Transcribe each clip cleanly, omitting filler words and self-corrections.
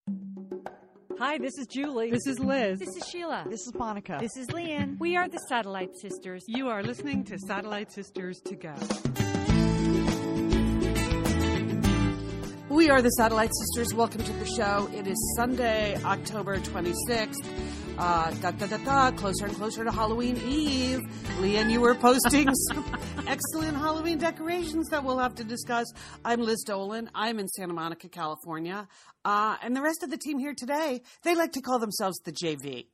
Hi, this is Julie. This is Liz. This is Sheila. This is Monica. This is Leanne. We are the Satellite Sisters. You are listening to Satellite Sisters to Go. We are the Satellite Sisters. Welcome to the show. It is Sunday, October 26th. Closer and closer to Halloween Eve. Leanne, you were posting some excellent Halloween decorations that we'll have to discuss. I'm Liz Dolan. I'm in Santa Monica, California. And the rest of the team here today, they like to call themselves the JV.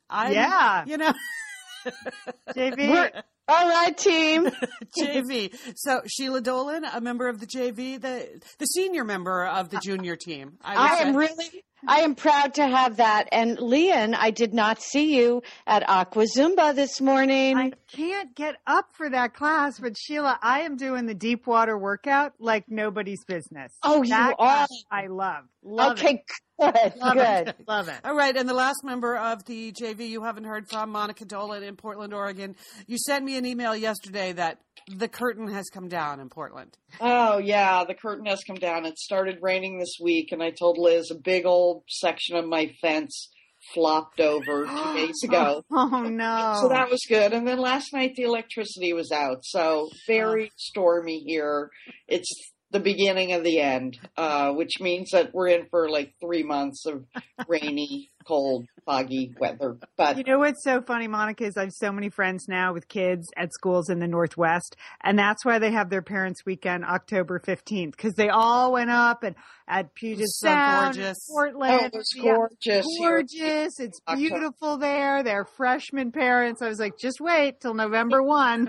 JV. All right, team. JV. So Sheila Dolan, a member of the JV, the senior member of the junior team. I am proud to have that. And Leanne, I did not see you at Aqua Zumba this morning. I can't get up for that class, but Sheila, I am doing the deep water workout like nobody's business. Oh, that you are? I love okay, it. Good. Love it. All right, and the last member of the JV you haven't heard from, Monica Dolan in Portland, Oregon. You sent me an email yesterday that the curtain has come down in Portland. Oh, yeah, the curtain has come down. It started raining this week, and I told Liz a big old section of my fence flopped over 2 days ago. Oh, no. So that was good. And then last night the electricity was out. So very stormy here. It's the beginning of the end, which means that we're in for like 3 months of rainy, cold, foggy weather. But you know what's so funny, Monica, is I have so many friends now with kids at schools in the Northwest, and that's why they have their parents' weekend October 15th, because they all went up and at Puget Sound, Portland. Oh, it was gorgeous. Gorgeous. It's beautiful there. They're freshman parents. I was like, just wait till November 1.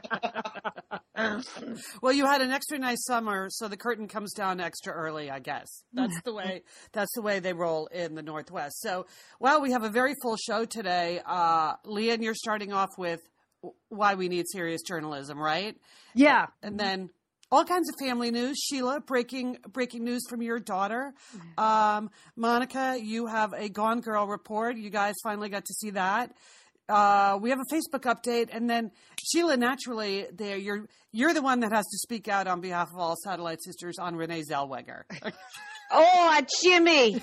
Well, you had an extra nice summer, so the curtain comes down extra early, I guess. That's the way they roll in the Northwest. So, well, we have a very full show today. Leanne, you're starting off with why we need serious journalism, right? Yeah. And then all kinds of family news. Sheila, breaking news from your daughter. Monica, you have a Gone Girl report. You guys finally got to see that. We have a Facebook update, and then Sheila, naturally, you're the one that has to speak out on behalf of all Satellite Sisters on Renee Zellweger. Oh, Jimmy.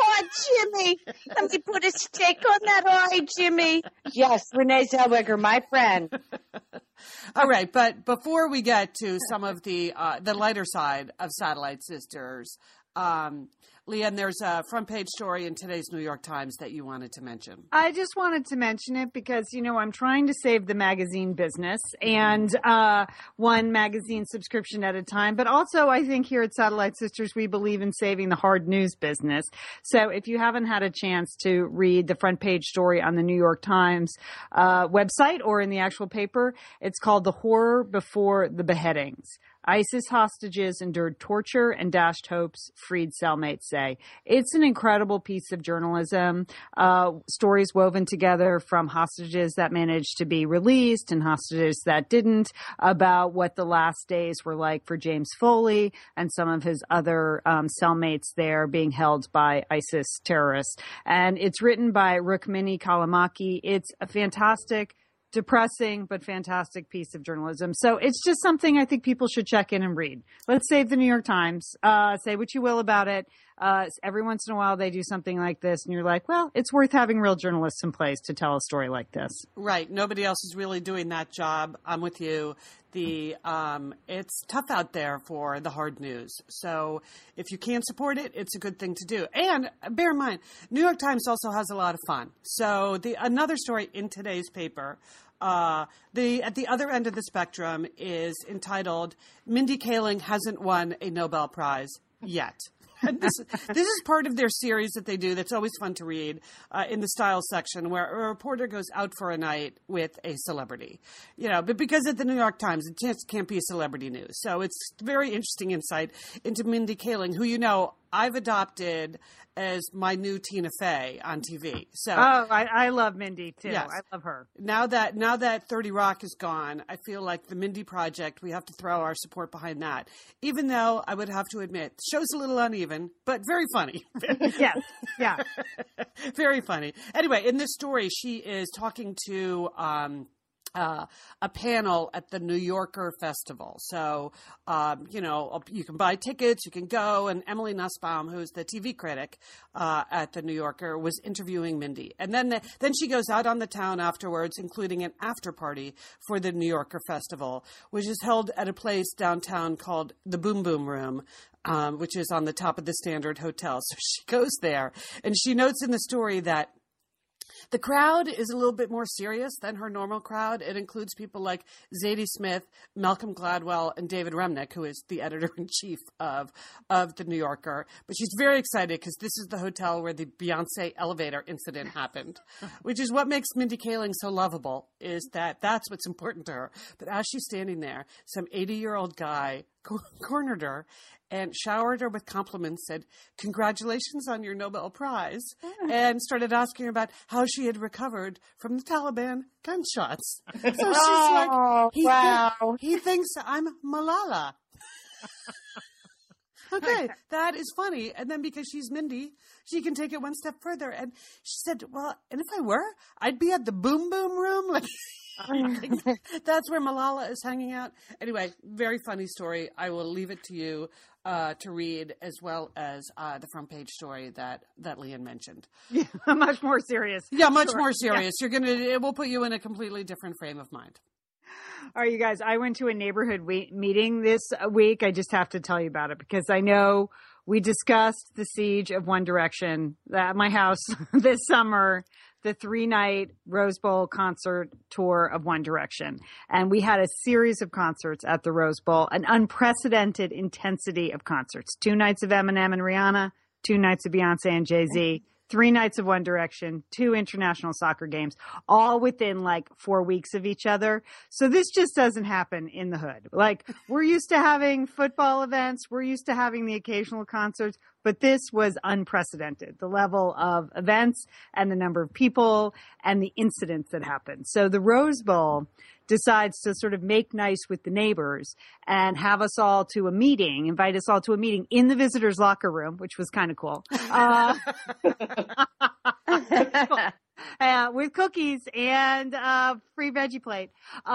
Let me put a stake on that eye, Jimmy. Yes, Renee Zellweger, my friend. All right, but before we get to some of the lighter side of Satellite Sisters, Leanne, there's a front page story in today's New York Times that you wanted to mention. I just wanted to mention it because, I'm trying to save the magazine business and one magazine subscription at a time. But also, I think here at Satellite Sisters, we believe in saving the hard news business. So if you haven't had a chance to read the front page story on the New York Times website or in the actual paper, it's called The Horror Before the Beheadings. ISIS hostages endured torture and dashed hopes, freed cellmates say. It's an incredible piece of journalism, stories woven together from hostages that managed to be released and hostages that didn't, about what the last days were like for James Foley and some of his other cellmates there being held by ISIS terrorists. And it's written by Rukmini Callimachi. It's a fantastic, depressing but fantastic piece of journalism. So it's just something I think people should check in and read. Let's save the New York Times. Say what you will about it. Every once in a while they do something like this and you're like, well, it's worth having real journalists in place to tell a story like this. Right. Nobody else is really doing that job. I'm with you. It's tough out there for the hard news. So if you can't support it, it's a good thing to do. And bear in mind, New York Times also has a lot of fun. So another story in today's paper, at the other end of the spectrum is entitled, Mindy Kaling hasn't won a Nobel Prize yet. And this is part of their series that they do that's always fun to read in the style section, where a reporter goes out for a night with a celebrity. But because at the New York Times, it just can't be celebrity news. So it's very interesting insight into Mindy Kaling, who, I've adopted as my new Tina Fey on TV. So I love Mindy too. Yes. I love her. Now that 30 Rock is gone, I feel like the Mindy Project, we have to throw our support behind that. Even though I would have to admit, the show's a little uneven, but very funny. Yes. Yeah. Very funny. Anyway, in this story, she is talking to a panel at the New Yorker Festival. So, you can buy tickets, you can go. And Emily Nussbaum, who's the TV critic at the New Yorker, was interviewing Mindy. And then she goes out on the town afterwards, including an after party for the New Yorker Festival, which is held at a place downtown called the Boom Boom Room, which is on the top of the Standard Hotel. So she goes there, and she notes in the story that the crowd is a little bit more serious than her normal crowd. It includes people like Zadie Smith, Malcolm Gladwell, and David Remnick, who is the editor-in-chief of The New Yorker. But she's very excited because this is the hotel where the Beyonce elevator incident happened, which is what makes Mindy Kaling so lovable, is that that's what's important to her. But as she's standing there, some 80-year-old guy cornered her and showered her with compliments, said, "Congratulations on your Nobel Prize," and started asking her about how she had recovered from the Taliban gunshots. So she's like, he thinks I'm Malala. Okay, that is funny. And then because she's Mindy, she can take it one step further. And she said, well, and if I were, I'd be at the Boom Boom Room. Like, that's where Malala is hanging out. Anyway, very funny story. I will leave it to you to read, as well as the front page story that Lian mentioned. Yeah, much more serious. Yeah, much more serious. Yeah. It will put you in a completely different frame of mind. All right, you guys, I went to a neighborhood meeting this week. I just have to tell you about it because I know we discussed the siege of One Direction at my house this summer, the 3-night Rose Bowl concert tour of One Direction. And we had a series of concerts at the Rose Bowl, an unprecedented intensity of concerts. 2 nights of Eminem and Rihanna, 2 nights of Beyonce and Jay-Z, 3 nights of One Direction, 2 international soccer games, all within like 4 weeks of each other. So this just doesn't happen in the hood. Like, we're used to having football events. We're used to having the occasional concerts, but this was unprecedented, the level of events and the number of people and the incidents that happened. So the Rose Bowl decides to sort of make nice with the neighbors and have us all to a meeting, invite us all to a meeting in the visitors' locker room, which was kind of cool. With cookies and free veggie plate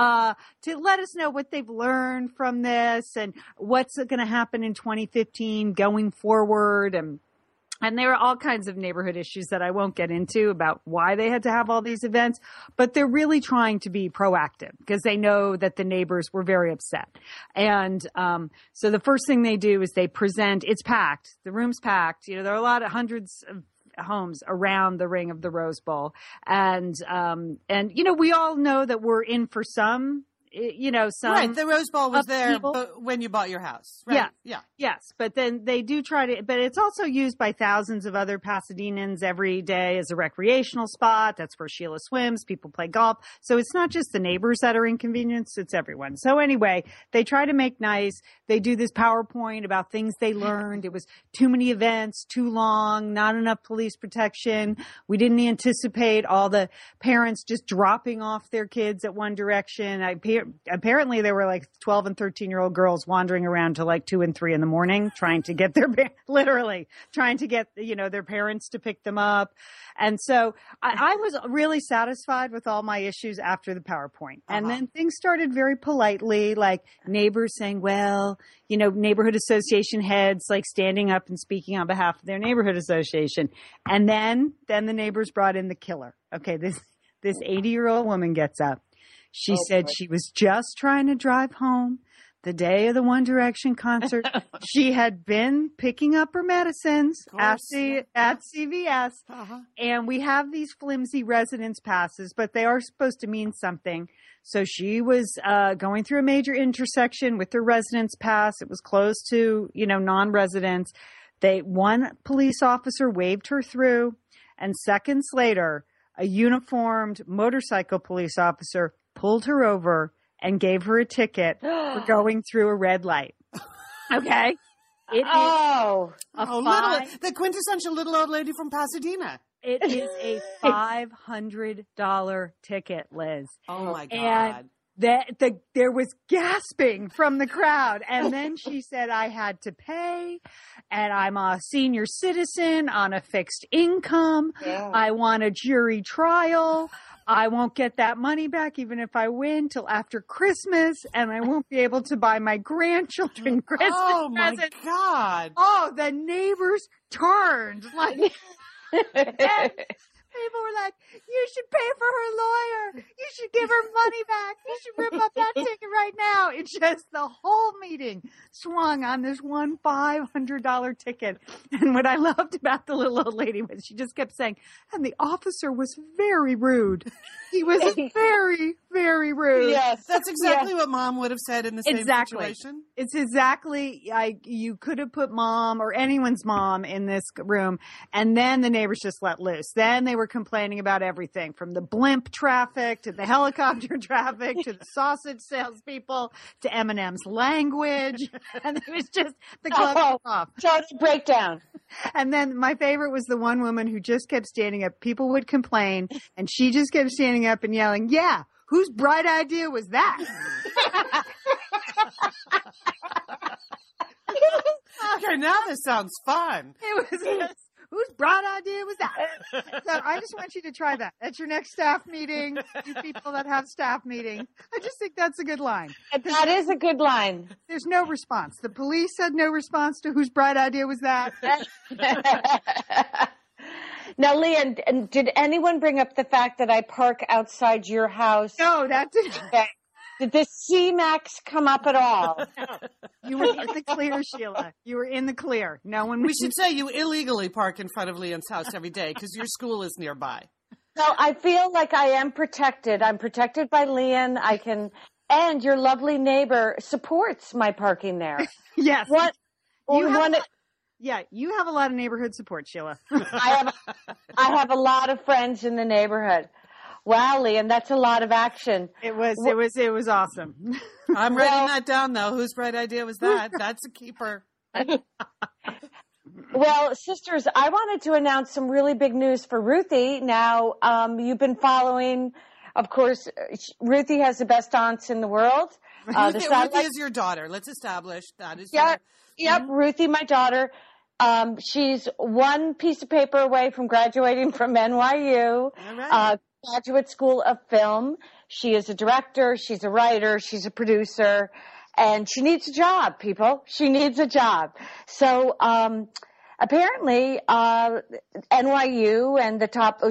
to let us know what they've learned from this and what's going to happen in 2015 going forward. And there are all kinds of neighborhood issues that I won't get into about why they had to have all these events, but they're really trying to be proactive because they know that the neighbors were very upset. And so the first thing they do is they present, it's packed, the room's packed. You know, there are a lot of hundreds of homes around the ring of the Rose Bowl. And you know, we all know that we're in for some, you know, some. Right. The Rose Bowl was there upheaval. when you bought your house. Right? Yeah. Yeah. Yes. But then they do try to, but it's also used by thousands of other Pasadenans every day as a recreational spot. That's where Sheila swims. People play golf. So it's not just the neighbors that are inconvenienced. It's everyone. So anyway, they try to make nice. They do this PowerPoint about things they learned. It was too many events, too long, not enough police protection. We didn't anticipate all the parents just dropping off their kids at One Direction. Apparently there were like 12 and 13-year-old girls wandering around till like 2 and 3 in the morning trying to get literally trying to get, you know, their parents to pick them up. And so I was really satisfied with all my issues after the PowerPoint. And then things started very politely, like neighbors saying, well, you know, neighborhood association heads like standing up and speaking on behalf of their neighborhood association. And then the neighbors brought in the killer. Okay, this 80-year-old woman gets up. She said she was just trying to drive home the day of the One Direction concert. She had been picking up her medicines at CVS. And we have these flimsy residence passes, but they are supposed to mean something. So she was going through a major intersection with her residence pass. It was closed to, you know, non-residents. One police officer waved her through, and seconds later, a uniformed motorcycle police officer pulled her over and gave her a ticket for going through a red light. Okay? It is the quintessential little old lady from Pasadena. It is a $500 ticket, Liz. Oh, my God. And there was gasping from the crowd. And then she said, I had to pay, and I'm a senior citizen on a fixed income. Yeah. I want a jury trial. I won't get that money back even if I win till after Christmas, and I won't be able to buy my grandchildren Christmas Oh my presents. God. Oh, the neighbors turned like. People were like, you should pay for her lawyer. You should give her money back. You should rip up that ticket right now. It's just the whole meeting swung on this one $500 ticket. And what I loved about the little old lady was she just kept saying, and the officer was very rude. He was very, very rude. Yes. That's exactly what Mom would have said in the same situation. It's exactly, you could have put Mom or anyone's mom in this room, and then the neighbors just let loose. Then they were complaining about everything from the blimp traffic to the helicopter traffic to the sausage salespeople to Eminem's language. And it was just the glove was off. Total breakdown. And then my favorite was the one woman who just kept standing up. People would complain, and she just kept standing up and yelling, yeah, whose bright idea was that? Okay, now this sounds fun. It was just, whose bright idea was that? So I just want you to try that. At your next staff meeting, you people that have staff meetings. I just think that's a good line. That is a good line. There's no response. The police had no response to whose bright idea was that. Now, Leah, did anyone bring up the fact that I park outside your house? No, that didn't. Okay. Did the C-Max come up at all? You were in the clear, Sheila. You were in the clear. No one. We should say you illegally park in front of Leon's house every day because your school is nearby. So I feel like I am protected. I'm protected by Leon. And your lovely neighbor supports my parking there. Yes. What? Yeah, you have a lot of neighborhood support, Sheila. I have a lot of friends in the neighborhood. Wow, Leon, that's a lot of action. It was awesome. I'm writing that down, though. Whose bright idea was that? That's a keeper. Well, sisters, I wanted to announce some really big news for Ruthie. Now, you've been following, of course, Ruthie has the best aunts in the world. Ruthie is your daughter. Let's establish that is Yep, Ruthie, my daughter. She's one piece of paper away from graduating from NYU. All right. Graduate School of Film. She is a director. She's a writer. She's a producer. And she needs a job, people. She needs a job. So, apparently, NYU and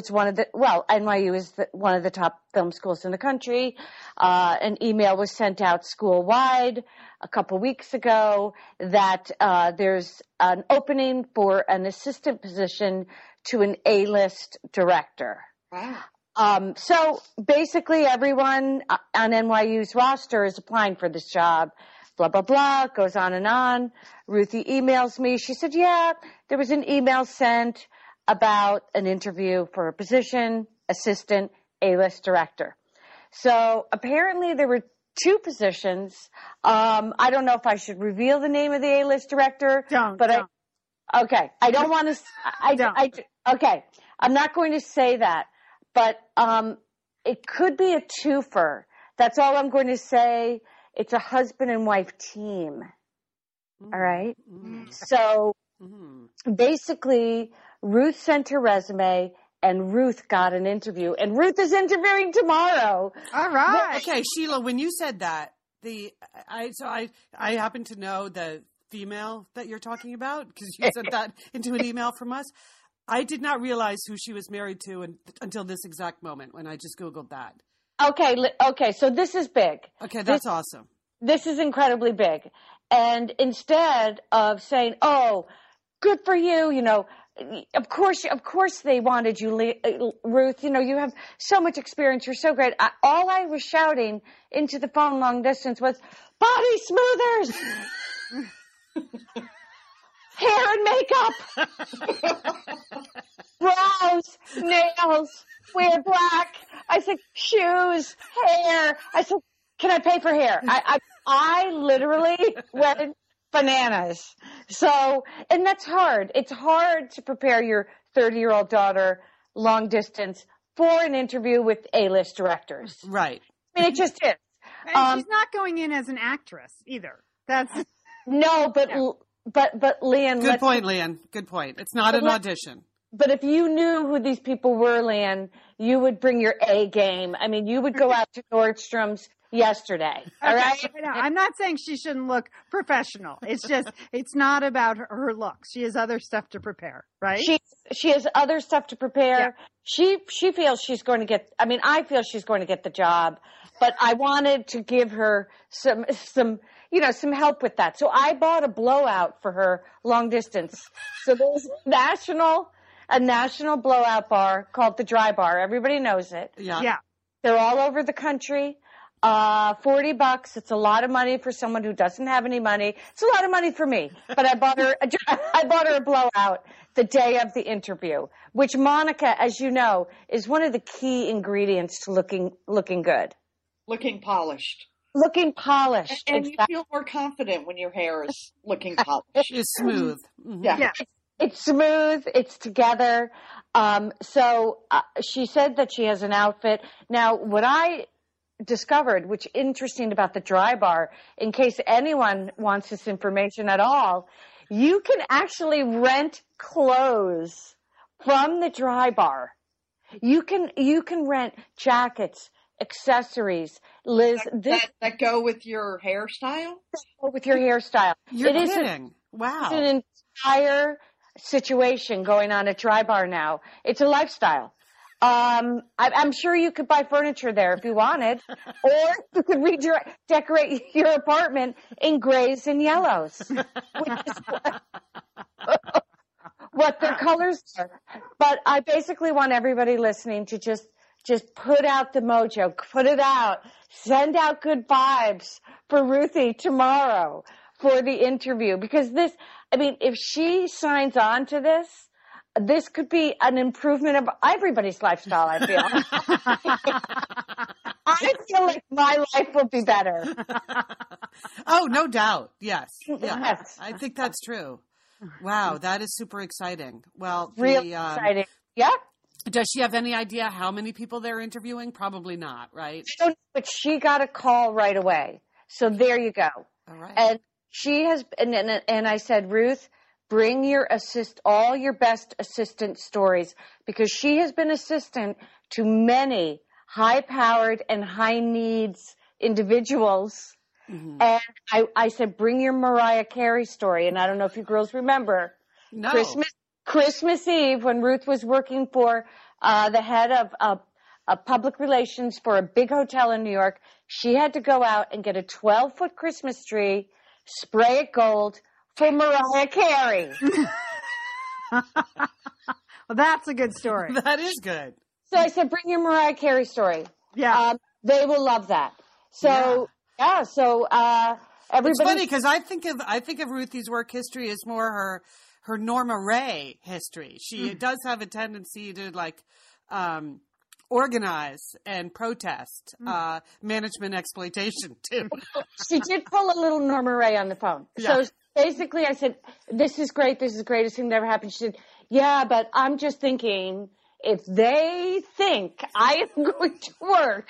NYU is one of the top film schools in the country. An email was sent out school-wide a couple weeks ago that there's an opening for an assistant position to an A-list director. Wow. So basically everyone on NYU's roster is applying for this job, blah, blah, blah, goes on and on. Ruthie emails me. She said, yeah, there was an email sent about an interview for a position, assistant A-list director. So apparently there were two positions. I don't know if I should reveal the name of the A-list director. Don't. Okay. I don't want to. Okay. I'm not going to say that. But it could be a twofer. That's all I'm going to say. It's a husband and wife team. All right? So basically, Ruth sent her resume, and Ruth got an interview. And Ruth is interviewing tomorrow. All right. Okay, Sheila, when you said that, I happen to know the female that you're talking about because you sent that into an email from us. I did not realize who she was married to until this exact moment when I just Googled that. Okay, so this is big. Okay, that's awesome. This is incredibly big. And instead of saying, oh, good for you, of course they wanted you, Ruth, you have so much experience, you're so great. All I was shouting into the phone long distance was, body smoothers! Hair and makeup, brows, nails, wear black. I said, shoes, hair. I said, can I pay for hair? I literally went bananas. So, and that's hard. It's hard to prepare your 30-year-old daughter long distance for an interview with A-list directors. Right. I mean, it just is. And she's not going in as an actress either. That's no, but Leanne. Good point, Leanne. Good point. It's not an audition. But if you knew who these people were, Leanne, you would bring your A game. I mean, you would go out to Nordstrom's yesterday. All right. I'm not saying she shouldn't look professional. It's just, it's not about her looks. She has other stuff to prepare, right? She has other stuff to prepare. Yeah. She feels she's going to get, I mean, I feel she's going to get the job, but I wanted to give her some help with that. So I bought a blowout for her long distance. So there's a national blowout bar called the Dry Bar. Everybody knows it. Yeah. They're all over the country. $40. It's a lot of money for someone who doesn't have any money. It's a lot of money for me, but I bought her a blowout the day of the interview, which Monica, as you know, is one of the key ingredients to looking good. Looking polished. Looking polished. And exactly. You feel more confident when your hair is looking polished. It's smooth. Mm-hmm. Yeah. It's smooth. It's together. So she said that she has an outfit. Now, what I discovered, which interesting about the Dry Bar, in case anyone wants this information at all, you can actually rent clothes from the Dry Bar. You can rent jackets, accessories, Liz. That go with your hairstyle? With your hairstyle. You're kidding. Wow. It's an entire situation going on at Dry Bar now. It's a lifestyle. I'm sure you could buy furniture there if you wanted, or you could decorate your apartment in grays and yellows, which is what their colors are. But I basically want everybody listening to just put out the mojo, put it out, send out good vibes for Ruthie tomorrow for the interview, because if she signs on to this could be an improvement of everybody's lifestyle, I feel. I feel like my life will be better. Oh, no doubt. Yes. Yes. I think that's true. Wow, that is super exciting. Well, really exciting. Yeah. Does she have any idea how many people they're interviewing? Probably not, right? I don't know, but she got a call right away. So there you go. All right. And she has, and I said, Ruth, bring all your best assistant stories, because she has been assistant to many high-powered and high-needs individuals. Mm-hmm. And I said, bring your Mariah Carey story. And I don't know if you girls remember. No. Christmas Eve, when Ruth was working for the head of public relations for a big hotel in New York, she had to go out and get a 12-foot Christmas tree, spray it gold, for Mariah Carey. Well, that's a good story. That is good. So I said, bring your Mariah Carey story. Yeah. They will love that. So, everybody. It's funny because I think of Ruthie's work history as more her Norma Ray history. She does have a tendency to organize and protest management exploitation too. She did pull a little Norma Ray on the phone. Yeah. So basically I said, this is great. This is the greatest thing that ever happened. She said, yeah, but I'm just thinking, if they think I am going to work.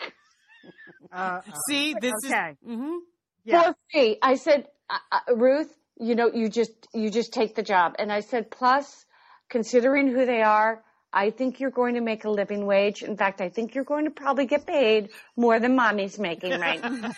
See, this okay. is for free. I said, Ruth, you just take the job. And I said, plus, considering who they are, I think you're going to make a living wage. In fact, I think you're going to probably get paid more than mommy's making right now.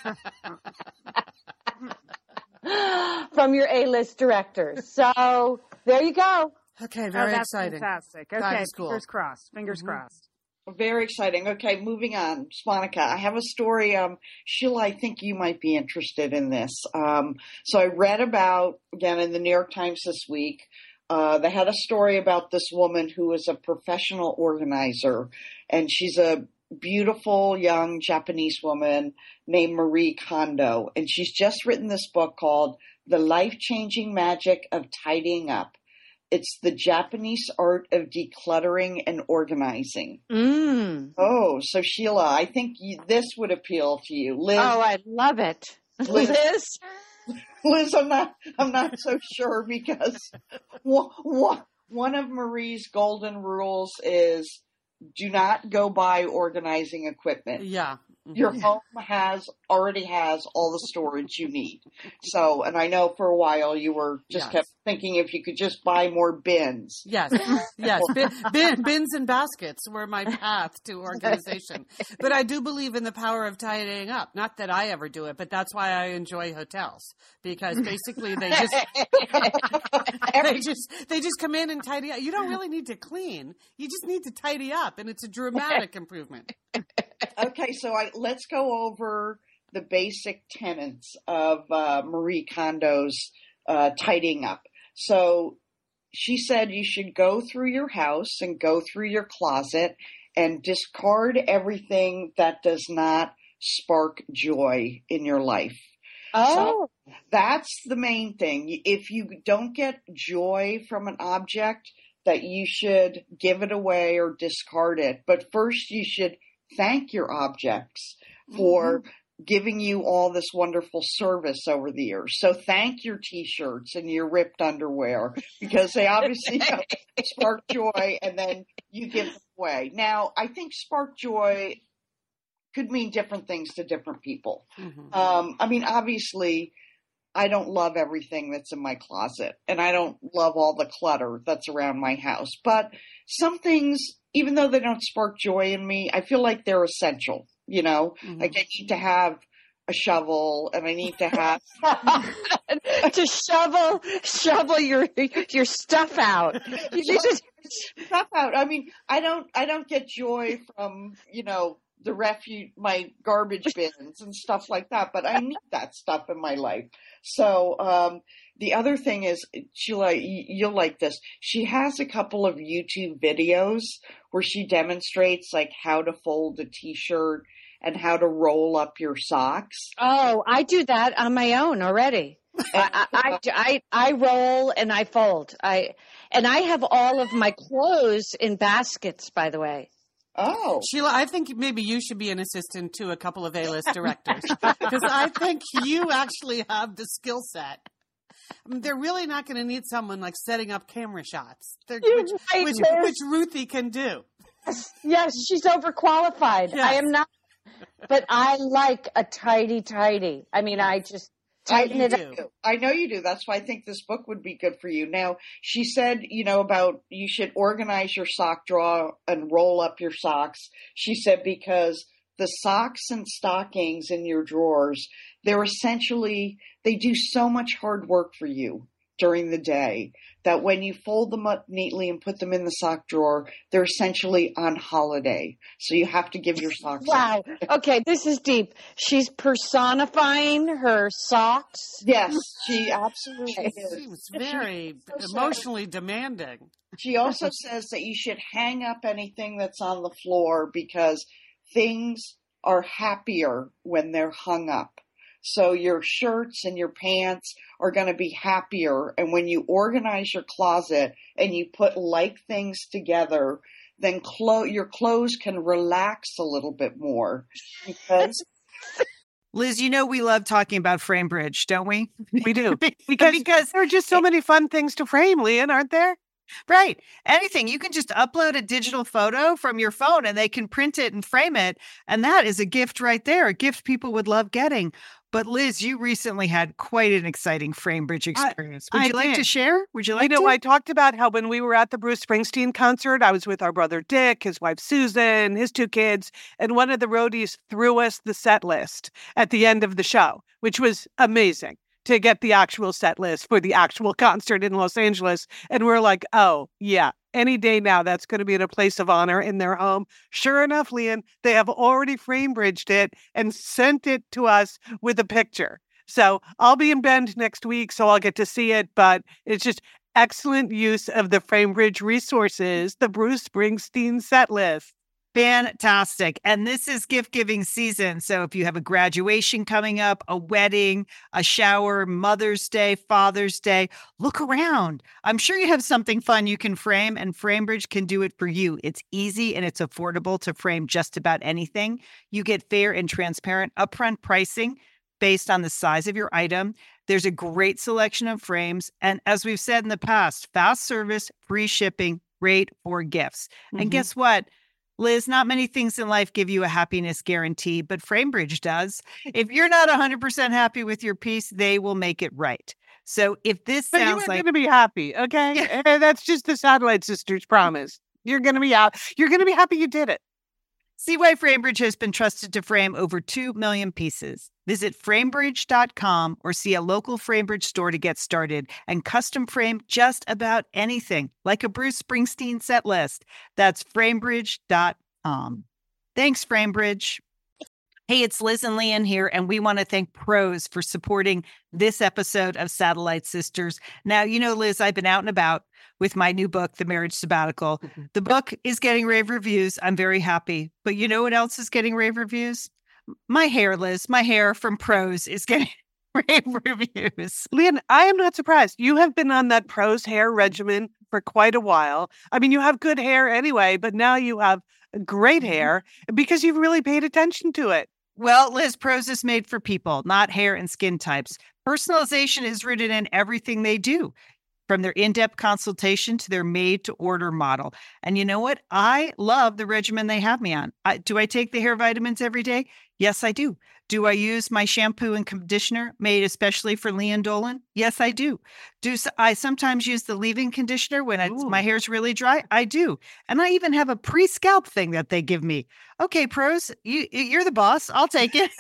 From your A-list directors. So there you go. Okay, very that's exciting. Fantastic. Okay, that is cool. Fingers crossed. Fingers crossed. Very exciting. Okay, moving on. Monica, I have a story. Sheila, I think you might be interested in this. So I read about, again, in the New York Times this week, they had a story about this woman who is a professional organizer, and she's a beautiful young Japanese woman named Marie Kondo. And she's just written this book called The Life-Changing Magic of Tidying Up. It's the Japanese art of decluttering and organizing. Oh, so Sheila, I think this would appeal to you. Liz. Oh, I love it. Liz, I'm not so sure, because one of Marie's golden rules is do not go buy organizing equipment. Yeah. Your home already has all the storage you need. So, and I know for a while you were just kept thinking if you could just buy more bins. Yes. Bins and baskets were my path to organization. But I do believe in the power of tidying up. Not that I ever do it, but that's why I enjoy hotels, because basically they just come in and tidy up. You don't really need to clean. You just need to tidy up, and it's a dramatic improvement. Okay, so let's go over the basic tenets of Marie Kondo's tidying up. So she said you should go through your house and go through your closet and discard everything that does not spark joy in your life. Oh. So that's the main thing. If you don't get joy from an object, that you should give it away or discard it. But first you should thank your objects for giving you all this wonderful service over the years. So thank your t-shirts and your ripped underwear, because they obviously spark joy, and then you give them away. Now, I think spark joy could mean different things to different people. I mean, obviously, I don't love everything that's in my closet, and I don't love all the clutter that's around my house. But some things, even though they don't spark joy in me, I feel like they're essential. You know, like I need to have a shovel, and I need to have to shovel your stuff out. You need to stuff out. I mean, I don't get joy from, the refuse, my garbage bins and stuff like that, but I need that stuff in my life. So, the other thing is, Sheila, you'll like this. She has a couple of YouTube videos where she demonstrates like how to fold a t-shirt and how to roll up your socks. Oh, I do that on my own already. I roll and I fold. I have all of my clothes in baskets, by the way. Oh. Sheila, I think maybe you should be an assistant to a couple of A-list directors, because I think you actually have the skill set. I mean, they're really not going to need someone like setting up camera shots, which Ruthie can do. Yes, she's overqualified. Yes. I am not, but I like a tidy. I mean, I just tighten it up. I know you do. That's why I think this book would be good for you. Now, she said, about you should organize your sock drawer and roll up your socks. She said because the socks and stockings in your drawers, they do so much hard work for you during the day that when you fold them up neatly and put them in the sock drawer, they're essentially on holiday. So you have to give your socks. Wow. Okay, this is deep. She's personifying her socks. Yes, she absolutely is. She was very emotionally demanding. She also says that you should hang up anything that's on the floor because things are happier when they're hung up. So your shirts and your pants are going to be happier. And when you organize your closet and you put like things together, then your clothes can relax a little bit more. Because Liz, we love talking about FrameBridge, don't we? We do. Because there are just so many fun things to frame, Lian, aren't there? Right. Anything. You can just upload a digital photo from your phone and they can print it and frame it. And that is a gift right there, a gift people would love getting. But Liz, you recently had quite an exciting FrameBridge experience. Would you like to share? I talked about how when we were at the Bruce Springsteen concert, I was with our brother Dick, his wife Susan, his two kids, and one of the roadies threw us the set list at the end of the show, which was amazing to get the actual set list for the actual concert in Los Angeles. And we're like, oh, yeah. Any day now, that's going to be in a place of honor in their home. Sure enough, Lian, they have already FrameBridged it and sent it to us with a picture. So I'll be in Bend next week, so I'll get to see it. But it's just excellent use of the FrameBridge resources, the Bruce Springsteen set list. Fantastic. And this is gift giving season. So if you have a graduation coming up, a wedding, a shower, Mother's Day, Father's Day, look around. I'm sure you have something fun you can frame, and FrameBridge can do it for you. It's easy and it's affordable to frame just about anything. You get fair and transparent upfront pricing based on the size of your item. There's a great selection of frames. And as we've said in the past, fast service, free shipping, great for gifts. And guess what? Liz, not many things in life give you a happiness guarantee, but Framebridge does. If you're not 100% happy with your piece, they will make it right. So if this But you sounds are like going to be happy, okay? And that's just the Satellite Sisters promise. You're going to be out. You're going to be happy you did it. See why Framebridge has been trusted to frame over 2 million pieces. Visit framebridge.com or see a local Framebridge store to get started and custom frame just about anything, like a Bruce Springsteen set list. That's framebridge.com. Thanks, Framebridge. Hey, it's Liz and Leanne here, and we want to thank Prose for supporting this episode of Satellite Sisters. Now, you know, Liz, I've been out and about with my new book, The Marriage Sabbatical. Mm-hmm. The book is getting rave reviews. I'm very happy. But you know what else is getting rave reviews? My hair, Liz. My hair from Prose is getting rave reviews. Leanne, I am not surprised. You have been on that Prose hair regimen for quite a while. I mean, you have good hair anyway, but now you have great hair because you've really paid attention to it. Well, Liz, Prose is made for people, not hair and skin types. Personalization is rooted in everything they do, from their in-depth consultation to their made-to-order model. And you know what? I love the regimen they have me on. Do I take the hair vitamins every day? Yes, I do. Do I use my shampoo and conditioner made especially for Leanne Dolan? Yes, I do. Do I sometimes use the leave-in conditioner when my hair's really dry? I do. And I even have a pre-scalp thing that they give me. Okay, Prose, you're the boss. I'll take it.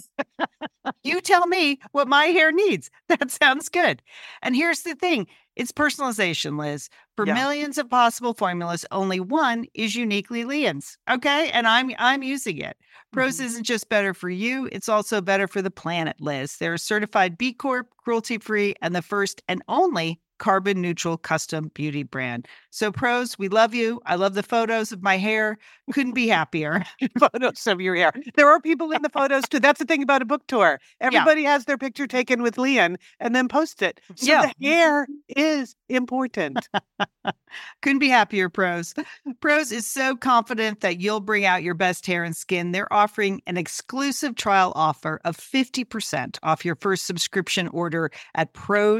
You tell me what my hair needs. That sounds good. And here's the thing. It's personalization, Liz. For millions of possible formulas, only one is uniquely Leanne's. Okay? And I'm using it. Prose isn't just better for you, it's also better for the planet, Liz. They're a certified B Corp, cruelty-free, and the first and only carbon neutral custom beauty brand. So Prose, we love you. I love the photos of my hair. Couldn't be happier. Photos of your hair. There are people in the photos too. That's the thing about a book tour. Everybody has their picture taken with Leanne and then post it. So the hair is important. Couldn't be happier, Prose. Prose is so confident that you'll bring out your best hair and skin. They're offering an exclusive trial offer of 50% off your first subscription order at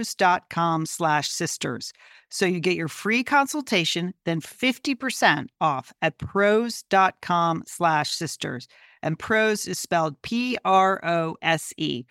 prose.com/sisters. So you get your free consultation, then 50% off at prose.com/sisters. And Prose is spelled Prose.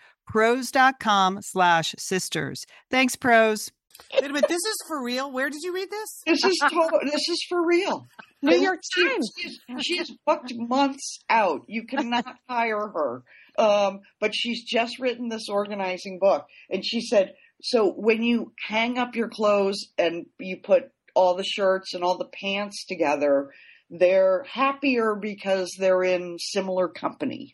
Prose.com/sisters. Thanks, Prose. Wait a minute, this is for real? Where did you read this? This is for real. New York Times. She's booked months out. You cannot hire her. But she's just written this organizing book. And she said, so when you hang up your clothes and you put all the shirts and all the pants together, they're happier because they're in similar company.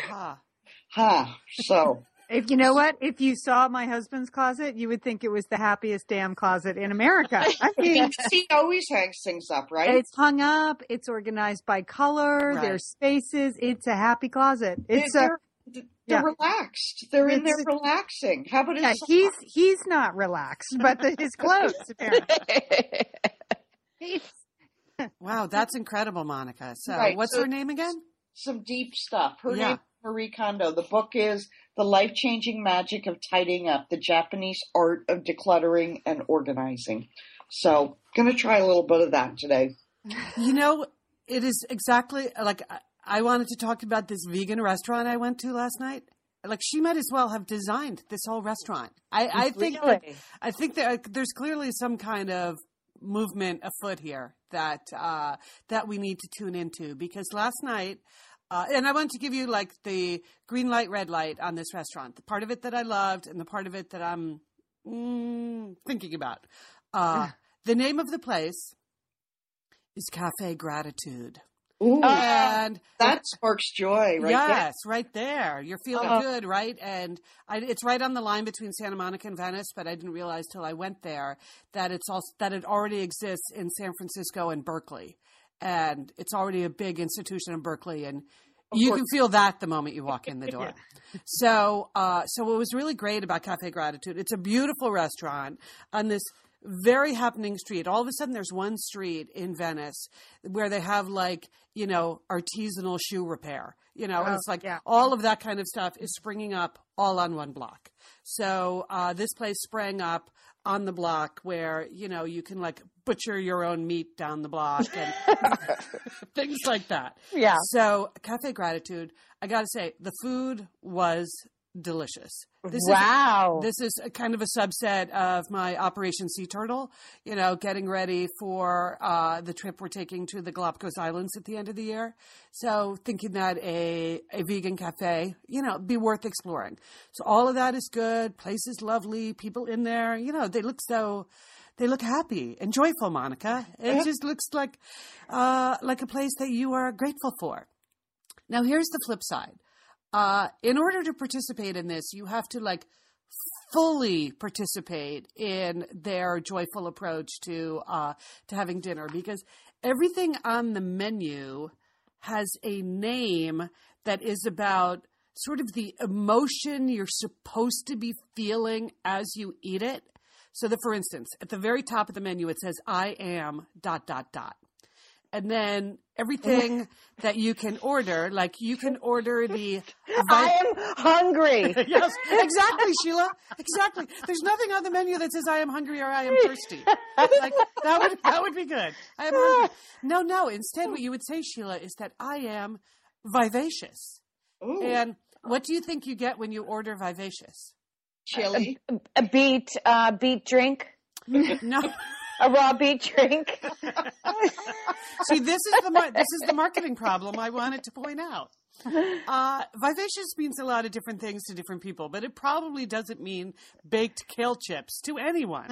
So... If you know what, if you saw my husband's closet, you would think it was the happiest damn closet in America. I mean, he always hangs things up, right? It's hung up. It's organized by color. Right. There's spaces. It's a happy closet. They're relaxed. They're in there relaxing. How about he's not relaxed, but his clothes apparently. Wow, that's incredible, Monica. So what's her name again? Some deep stuff. Her name is Marie Kondo. The book is The Life-Changing Magic of Tidying Up, the Japanese Art of Decluttering and Organizing. So, going to try a little bit of that today. You know, it is exactly like I wanted to talk about this vegan restaurant I went to last night. Like, she might as well have designed this whole restaurant. I think there's clearly some kind of movement afoot here that we need to tune into, because last night, and I want to give you like the green light, red light on this restaurant, the part of it that I loved and the part of it that I'm thinking about. The name of the place is Cafe Gratitude. Ooh, and that sparks joy, right? Yes, right there. You're feeling good, right? And it's right on the line between Santa Monica and Venice, but I didn't realize till I went there that it already exists in San Francisco and Berkeley, and it's already a big institution in Berkeley, and you can feel that the moment you walk in the door. So what was really great about Cafe Gratitude, it's a beautiful restaurant on this very happening street. All of a sudden there's one street in Venice where they have like, you know, artisanal shoe repair, you know, and it's like all of that kind of stuff is springing up all on one block. So this place sprang up on the block where, you know, you can like butcher your own meat down the block and things like that. Yeah. So Cafe Gratitude, I got to say, the food was delicious. Wow. This is a kind of a subset of my Operation Sea Turtle, you know, getting ready for the trip we're taking to the Galapagos Islands at the end of the year. So thinking that a vegan cafe, you know, be worth exploring. So all of that is good. Place is lovely. People in there, you know, they look happy and joyful, Monica. It just looks like a place that you are grateful for. Now, here's the flip side. In order to participate in this, you have to like fully participate in their joyful approach to having dinner, because everything on the menu has a name that is about sort of the emotion you're supposed to be feeling as you eat it. So that, for instance, at the very top of the menu, it says, I am ... And then everything that you can order, like you can order the... I am hungry. Yes, exactly, Sheila. Exactly. There's nothing on the menu that says I am hungry or I am thirsty. Like, that would be good. I am hungry. No. Instead, what you would say, Sheila, is that I am vivacious. Ooh. And what do you think you get when you order vivacious? Chili. A beet drink. No. A raw beet drink. See, this is the marketing problem I wanted to point out. Vivacious means a lot of different things to different people, but it probably doesn't mean baked kale chips to anyone.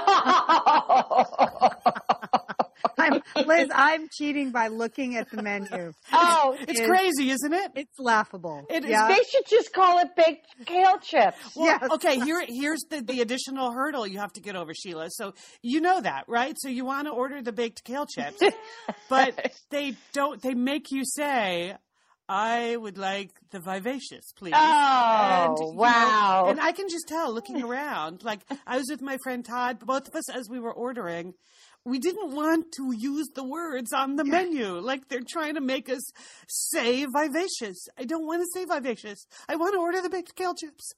Liz, I'm cheating by looking at the menu. Oh, It's crazy, isn't it? It's laughable. It is. they should just call it baked kale chips. Well, Yes. okay, here's the additional hurdle you have to get over, Sheila. So you know that, right? So you want to order the baked kale chips, but they make you say, I would like the vivacious, please. Oh, you know, wow. and I can just tell looking around, like I was with my friend Todd, both of us as we were ordering, we didn't want to use the words on the menu. Like they're trying to make us say vivacious. I don't want to say vivacious. I want to order the baked kale chips.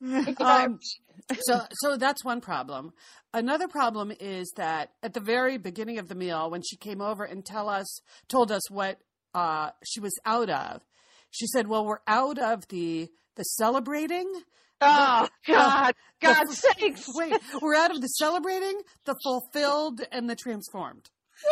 So that's one problem. Another problem is that at the very beginning of the meal, when she came over and told us what she was out of, she said, well, we're out of the celebrating. Oh, God. God's sakes. Wait, we're out of the celebrating, the fulfilled, and the transformed.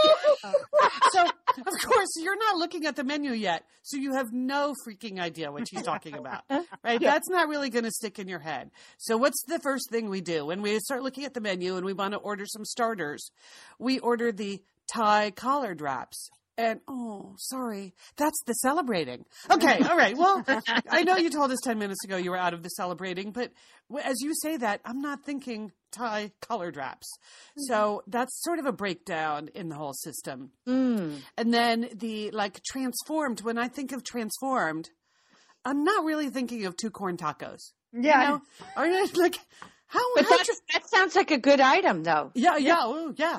So, of course, you're not looking at the menu yet, so you have no freaking idea what she's talking about, right? Yeah. That's not really going to stick in your head. So what's the first thing we do when we start looking at the menu and we want to order some starters? We order the Thai collard wraps. And, oh, sorry, that's the celebrating. Okay, all right. Well, I know you told us 10 minutes ago you were out of the celebrating, but as you say that, I'm not thinking Thai collard wraps. So that's sort of a breakdown in the whole system. And then the, like, transformed, when I think of transformed, I'm not really thinking of 2 corn tacos. Yeah. You know? Are you like... But that sounds like a good item, though. Yeah. Ooh, yeah.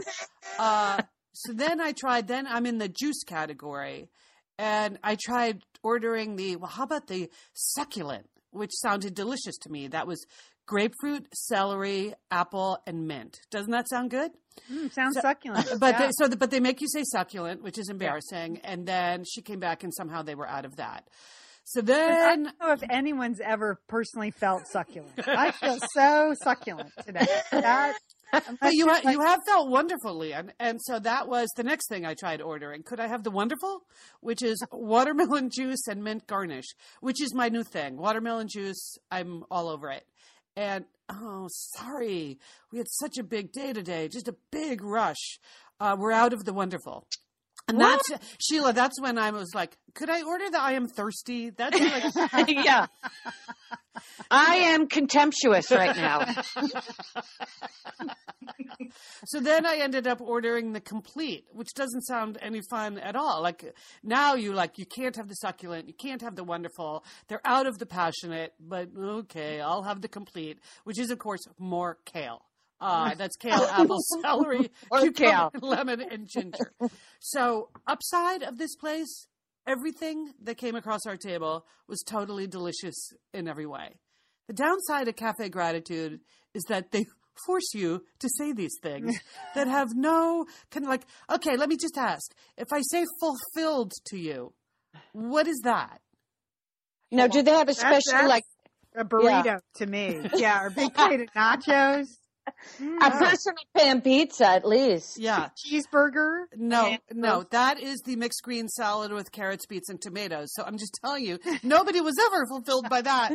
So then I'm in the juice category, and I tried ordering how about the succulent, which sounded delicious to me. That was grapefruit, celery, apple, and mint. Doesn't that sound good? Sounds succulent. But but they make you say succulent, which is embarrassing. Yeah. And then she came back, and somehow they were out of that. So then, I don't know if anyone's ever personally felt succulent. I feel so succulent today. But you have felt wonderful, Leanne. And so that was the next thing I tried ordering. Could I have the wonderful, which is watermelon juice and mint garnish, which is my new thing. Watermelon juice, I'm all over it. And, oh, sorry, we had such a big day today, just a big rush. We're out of the wonderful. And that's, Sheila, that's when I was like, could I order the I am thirsty? That's like, yeah. I am contemptuous right now. So then I ended up ordering the complete, which doesn't sound any fun at all. Like now you can't have the succulent, you can't have the wonderful. They're out of the passionate, but okay, I'll have the complete, which is of course more kale. That's kale, apple, celery, cucumber, lemon, and ginger. So upside of this place, everything that came across our table was totally delicious in every way. The downside of Cafe Gratitude is that they force you to say these things that have no kind of like, okay, let me just ask. If I say fulfilled to you, what is that? Now, do they have a special, that's a burrito to me? Yeah, or a big plate of nachos. A personal pan pizza, at least. Yeah. Cheeseburger? No, that is the mixed green salad with carrots, beets, and tomatoes. So I'm just telling you, nobody was ever fulfilled by that.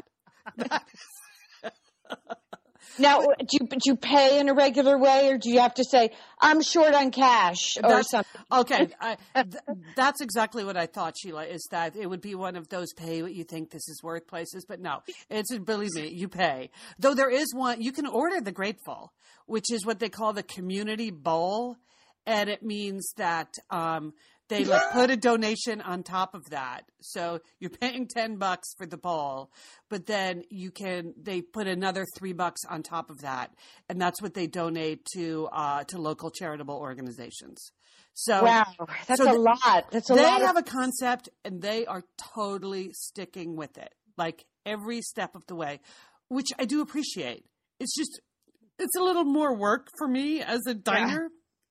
Now, do you pay in a regular way, or do you have to say, I'm short on cash or something? Okay. That's exactly what I thought, Sheila, is that it would be one of those pay what you think this is worth places. But no, believe me, you pay. Though there is one, you can order the Grateful, which is what they call the community bowl. And it means that they put a donation on top of that. So you're paying $10 for the bowl, but then they put another $3 on top of that. And that's what they donate to local charitable organizations. So wow, that's a lot. That's a lot. They have a concept and they are totally sticking with it, like every step of the way, which I do appreciate. It's a little more work for me as a diner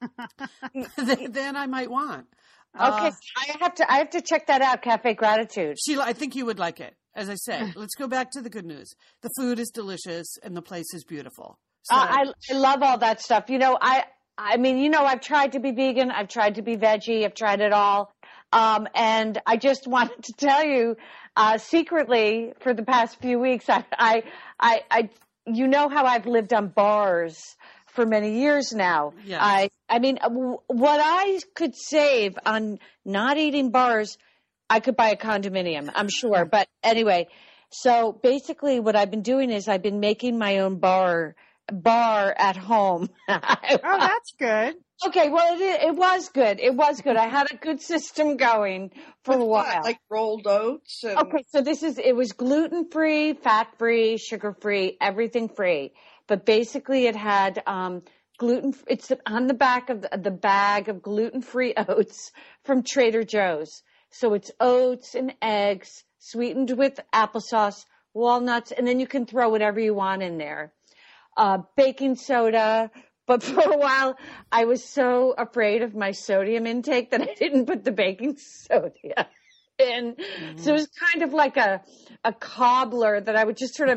than I might want. Okay, I have to check that out, Cafe Gratitude. Sheila, I think you would like it. As I say, let's go back to the good news. The food is delicious and the place is beautiful. So, I love all that stuff. I mean, I've tried to be vegan. I've tried to be veggie. I've tried it all. And I just wanted to tell you, secretly for the past few weeks, I you know how I've lived on bars for many years now. Yes. I mean, what I could save on not eating bars, I could buy a condominium, I'm sure. But anyway, so basically what I've been doing is I've been making my own bar at home. Oh, that's good. Okay, well, it was good. It was good. I had a good system going for a while. Like rolled oats? Okay, so it was gluten-free, fat-free, sugar-free, everything free. But basically it had it's on the back of the bag of gluten-free oats from Trader Joe's. So it's oats and eggs sweetened with applesauce, walnuts, and then you can throw whatever you want in there. Baking soda. But for a while, I was so afraid of my sodium intake that I didn't put the baking soda in. Mm-hmm. So it was kind of like a cobbler that I would just sort of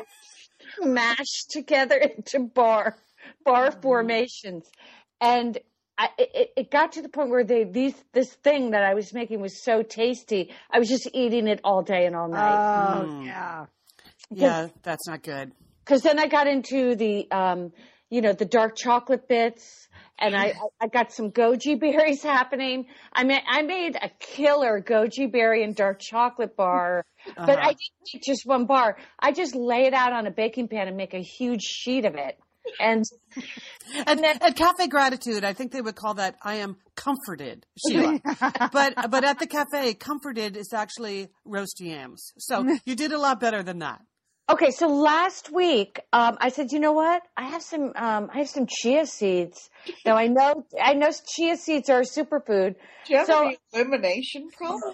mash together into bar formations. And it got to the point where this thing that I was making was so tasty. I was just eating it all day and all night. Oh, yeah. Yeah, that's not good. Because then I got into the, the dark chocolate bits, and I got some goji berries happening. I made a killer goji berry and dark chocolate bar, but I didn't make just one bar. I just lay it out on a baking pan and make a huge sheet of it. And then at Cafe Gratitude, I think they would call that "I am comforted," Sheila. but at the cafe, comforted is actually roast yams. So you did a lot better than that. Okay, so last week I said, you know what? I have some chia seeds. Now I know chia seeds are a superfood. Do you have any elimination problems?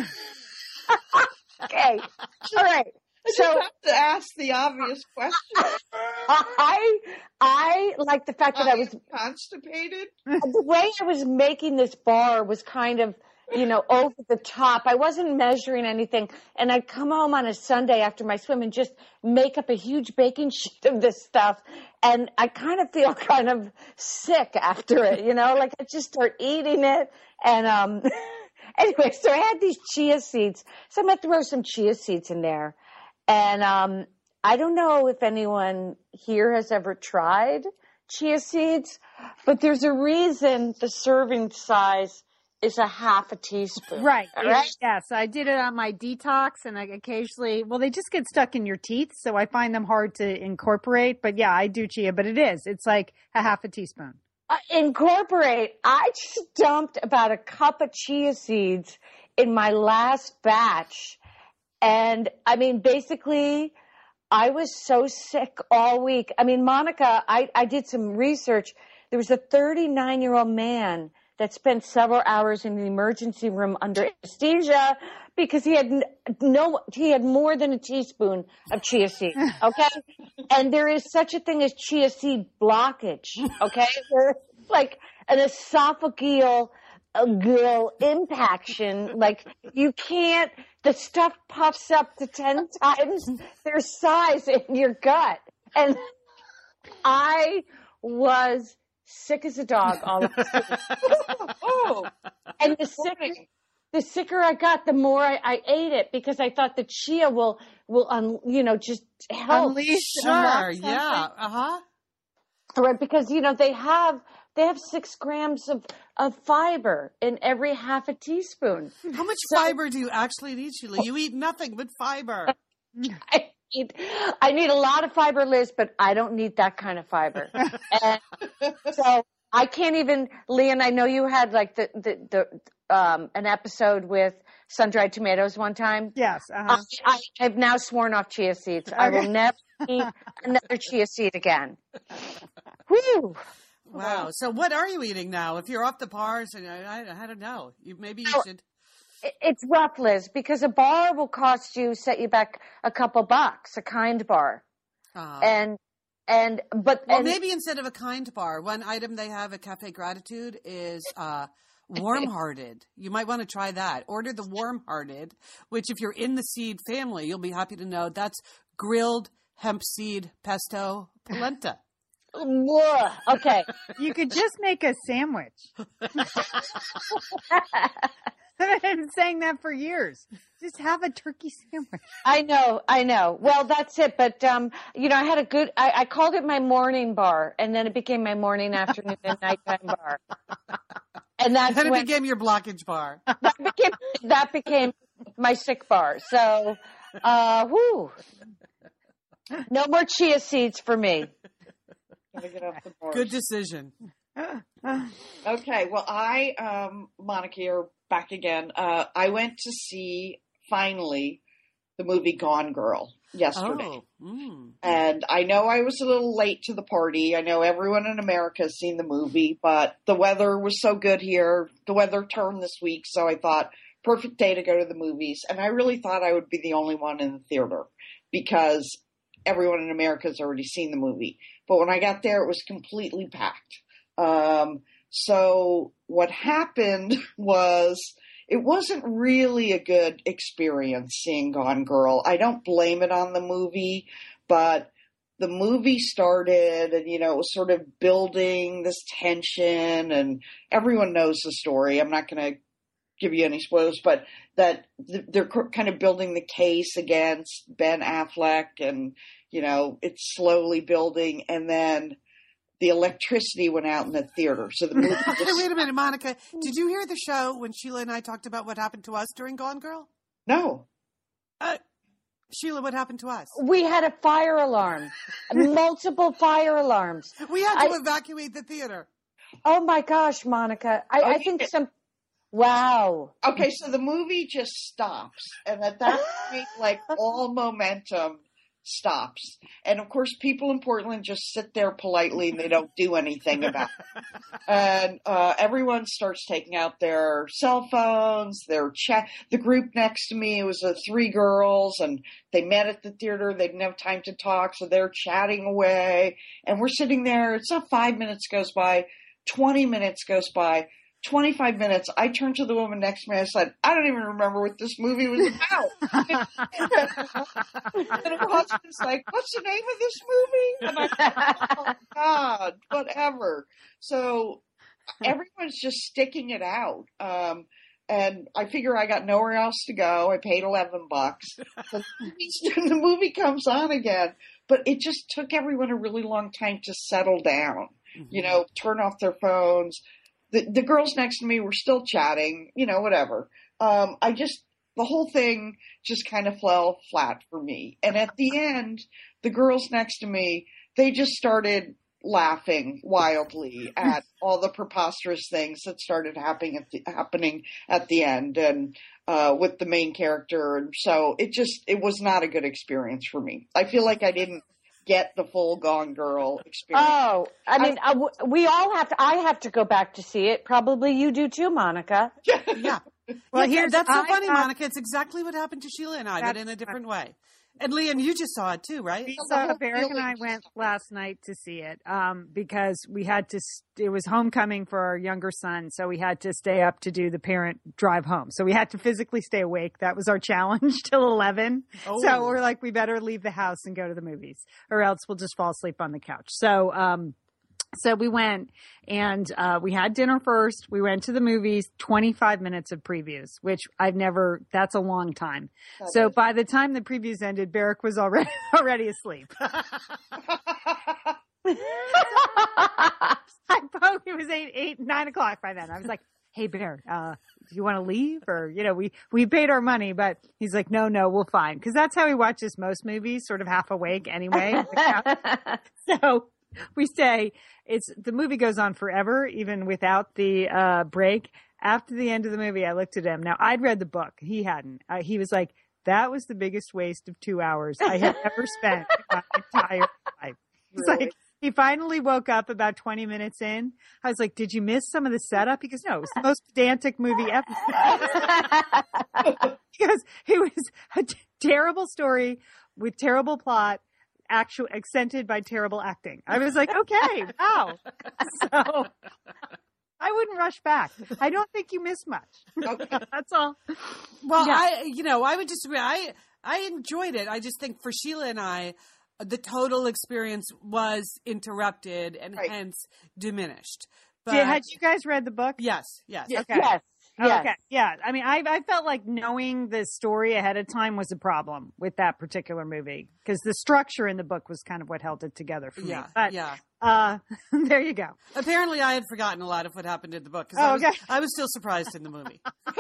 Okay, all right. So you have to ask the obvious question. I like the fact that I was constipated. The way I was making this bar was kind of, over the top. I wasn't measuring anything. And I'd come home on a Sunday after my swim and just make up a huge baking sheet of this stuff. And I kind of feel kind of sick after it, like I just start eating it. And anyway, so I had these chia seeds. So I'm going to throw some chia seeds in there. And I don't know if anyone here has ever tried chia seeds, but there's a reason the serving size is a half a teaspoon. Right. Right? Yes. I did it on my detox, and I occasionally, they just get stuck in your teeth, so I find them hard to incorporate. But yeah, I do chia, but it's like a half a teaspoon. Incorporate. I just dumped about a cup of chia seeds in my last batch. And I mean, basically, I was so sick all week. I mean, Monica, I did some research. There was a 39-year-old man that spent several hours in the emergency room under anesthesia because he had more than a teaspoon of chia seed. Okay. And there is such a thing as chia seed blockage. Okay. There's like an esophageal impaction. Like you can't, the stuff puffs up to 10 times their size in your gut. And I was sick as a dog all of a sudden. And the sicker I got, the more I ate it because I thought the chia will just help. Unleash. Sure. Yeah. Uh-huh. Right. Because, they have 6 grams of fiber in every half a teaspoon. How much fiber do you actually need, Sheila? You eat nothing but fiber. I need a lot of fiber, Liz, but I don't need that kind of fiber. And so I can't even, Leon, I know you had like an episode with sun-dried tomatoes one time. Yes. Uh-huh. I've now sworn off chia seeds. Okay. I will never eat another chia seed again. Whew. Wow. So what are you eating now? If you're off the bars, and I don't know. Maybe you should. It's rough, Liz, because a bar will set you back a couple bucks, a Kind bar. Uh-huh. But maybe instead of a Kind bar, one item they have at Cafe Gratitude is Warm Hearted. You might want to try that. Order the Warm Hearted, which if you're in the seed family, you'll be happy to know that's grilled hemp seed pesto polenta. Okay. You could just make a sandwich. I've been saying that for years. Just have a turkey sandwich. I know. Well, that's it. But, I had I called it my morning bar, and then it became my morning, afternoon, and nighttime bar. And that's then it became your blockage bar. That became my sick bar. So, no more chia seeds for me. Get off the board. Good decision. Okay, well, Monica, you're back again. I went to see, finally, the movie Gone Girl yesterday. And I know I was a little late to the party. I know everyone in America has seen the movie, but the weather was so good here. The weather turned this week, so I thought, perfect day to go to the movies. And I really thought I would be the only one in the theater because everyone in America has already seen the movie. But when I got there, it was completely packed. So what happened was it wasn't really a good experience seeing Gone Girl. I don't blame it on the movie, but the movie started and, it was sort of building this tension, and everyone knows the story. I'm not going to give you any spoilers, but that they're kind of building the case against Ben Affleck, and, it's slowly building, and then the electricity went out in the theater. So the movie Wait a minute, Monica. Did you hear the show when Sheila and I talked about what happened to us during Gone Girl? No. Sheila, what happened to us? We had a fire alarm, multiple fire alarms. We had to evacuate the theater. Oh my gosh, Monica. I think wow. Okay, so the movie just stops. And at that point, all momentum stops. And of course, people in Portland just sit there politely and they don't do anything about it. And everyone starts taking out their cell phones, their chat. The group next to me, it was 3 girls, and they met at the theater. They didn't have time to talk, so they're chatting away. And we're sitting there. It's not 5 minutes goes by, 20 minutes goes by, 25 minutes. I turned to the woman next to me. I said, I don't even remember what this movie was about. And her husband's like, what's the name of this movie? And I said, oh, God, whatever. So everyone's just sticking it out. And I figure I got nowhere else to go. I paid $11. The movie comes on again. But it just took everyone a really long time to settle down, turn off their phones. The girls next to me were still chatting, whatever. The whole thing just kind of fell flat for me. And at the end, the girls next to me, they just started laughing wildly at all the preposterous things that started happening at the end, and with the main character. And so it was not a good experience for me. I feel like I didn't get the full Gone Girl experience. Oh, I mean, we all have to. I have to go back to see it. Probably you do too, Monica. Yeah. Well, That's so funny, Monica. It's exactly what happened to Sheila and I, but in a different way. And Liam, you just saw it too, right? Barrick and I went last night to see it because we had to. It was homecoming for our younger son, so we had to stay up to do the parent drive home. So we had to physically stay awake. That was our challenge till 11. Oh. So we're like, we better leave the house and go to the movies, or else we'll just fall asleep on the couch. So we went and we had dinner first. We went to the movies, 25 minutes of previews, which that's a long time. So by the time the previews ended, Barrick was already asleep. It was 9 o'clock by then. I was like, hey, Bear, do you want to leave? Or, we paid our money, but he's like, no, we'll fine. Cause that's how he watches most movies, sort of half awake anyway. So we stay. The movie goes on forever, even without the break. After the end of the movie, I looked at him. Now, I'd read the book. He hadn't. He was like, that was the biggest waste of 2 hours I have ever spent in my entire life. He's like, he finally woke up about 20 minutes in. I was like, did you miss some of the setup? He goes, no, it was the most pedantic movie ever. Because it was a terrible story with terrible plot, accented by terrible acting. I was like, okay, wow. So I wouldn't rush back. I don't think you miss much. Okay. That's all. Well, yeah. I would disagree. I enjoyed it. I just think for Sheila and I, the total experience was interrupted and hence diminished. But, had you guys read the book? Yes. Yes. Okay. Yes. Okay. Yeah. I mean, I felt like knowing the story ahead of time was a problem with that particular movie because the structure in the book was kind of what held it together for me. But, there you go. Apparently, I had forgotten a lot of what happened in the book because I was still surprised in the movie.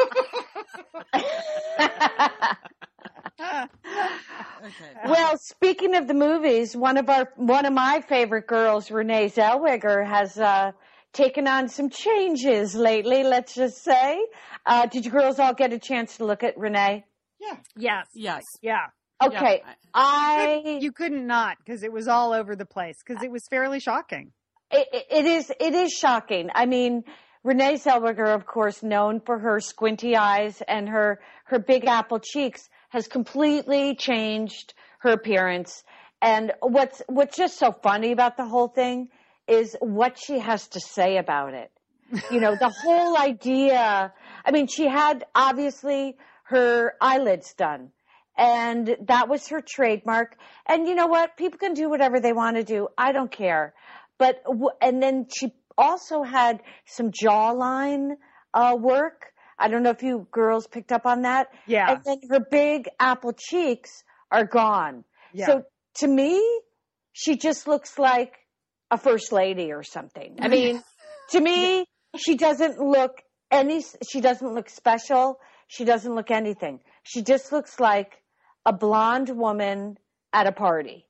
Okay. Well, speaking of the movies, one of my favorite girls, Renee Zellweger, has taken on some changes lately, let's just say. Did you girls all get a chance to look at Renee? Yeah. Yes. Yeah. Okay. You couldn't not because it was all over the place because it was fairly shocking. It is shocking. I mean, Renee Zellweger, of course, known for her squinty eyes and her big apple cheeks, has completely changed her appearance. And what's just so funny about the whole thing is what she has to say about it. The whole idea. I mean, she had obviously her eyelids done, and that was her trademark. And you know what? People can do whatever they want to do. I don't care. But and then she also had some jawline work. I don't know if you girls picked up on that. Yeah. And then her big apple cheeks are gone. Yeah. So to me, she just looks like a first lady or something. I mean, to me, she doesn't look special. She doesn't look anything. She just looks like a blonde woman at a party.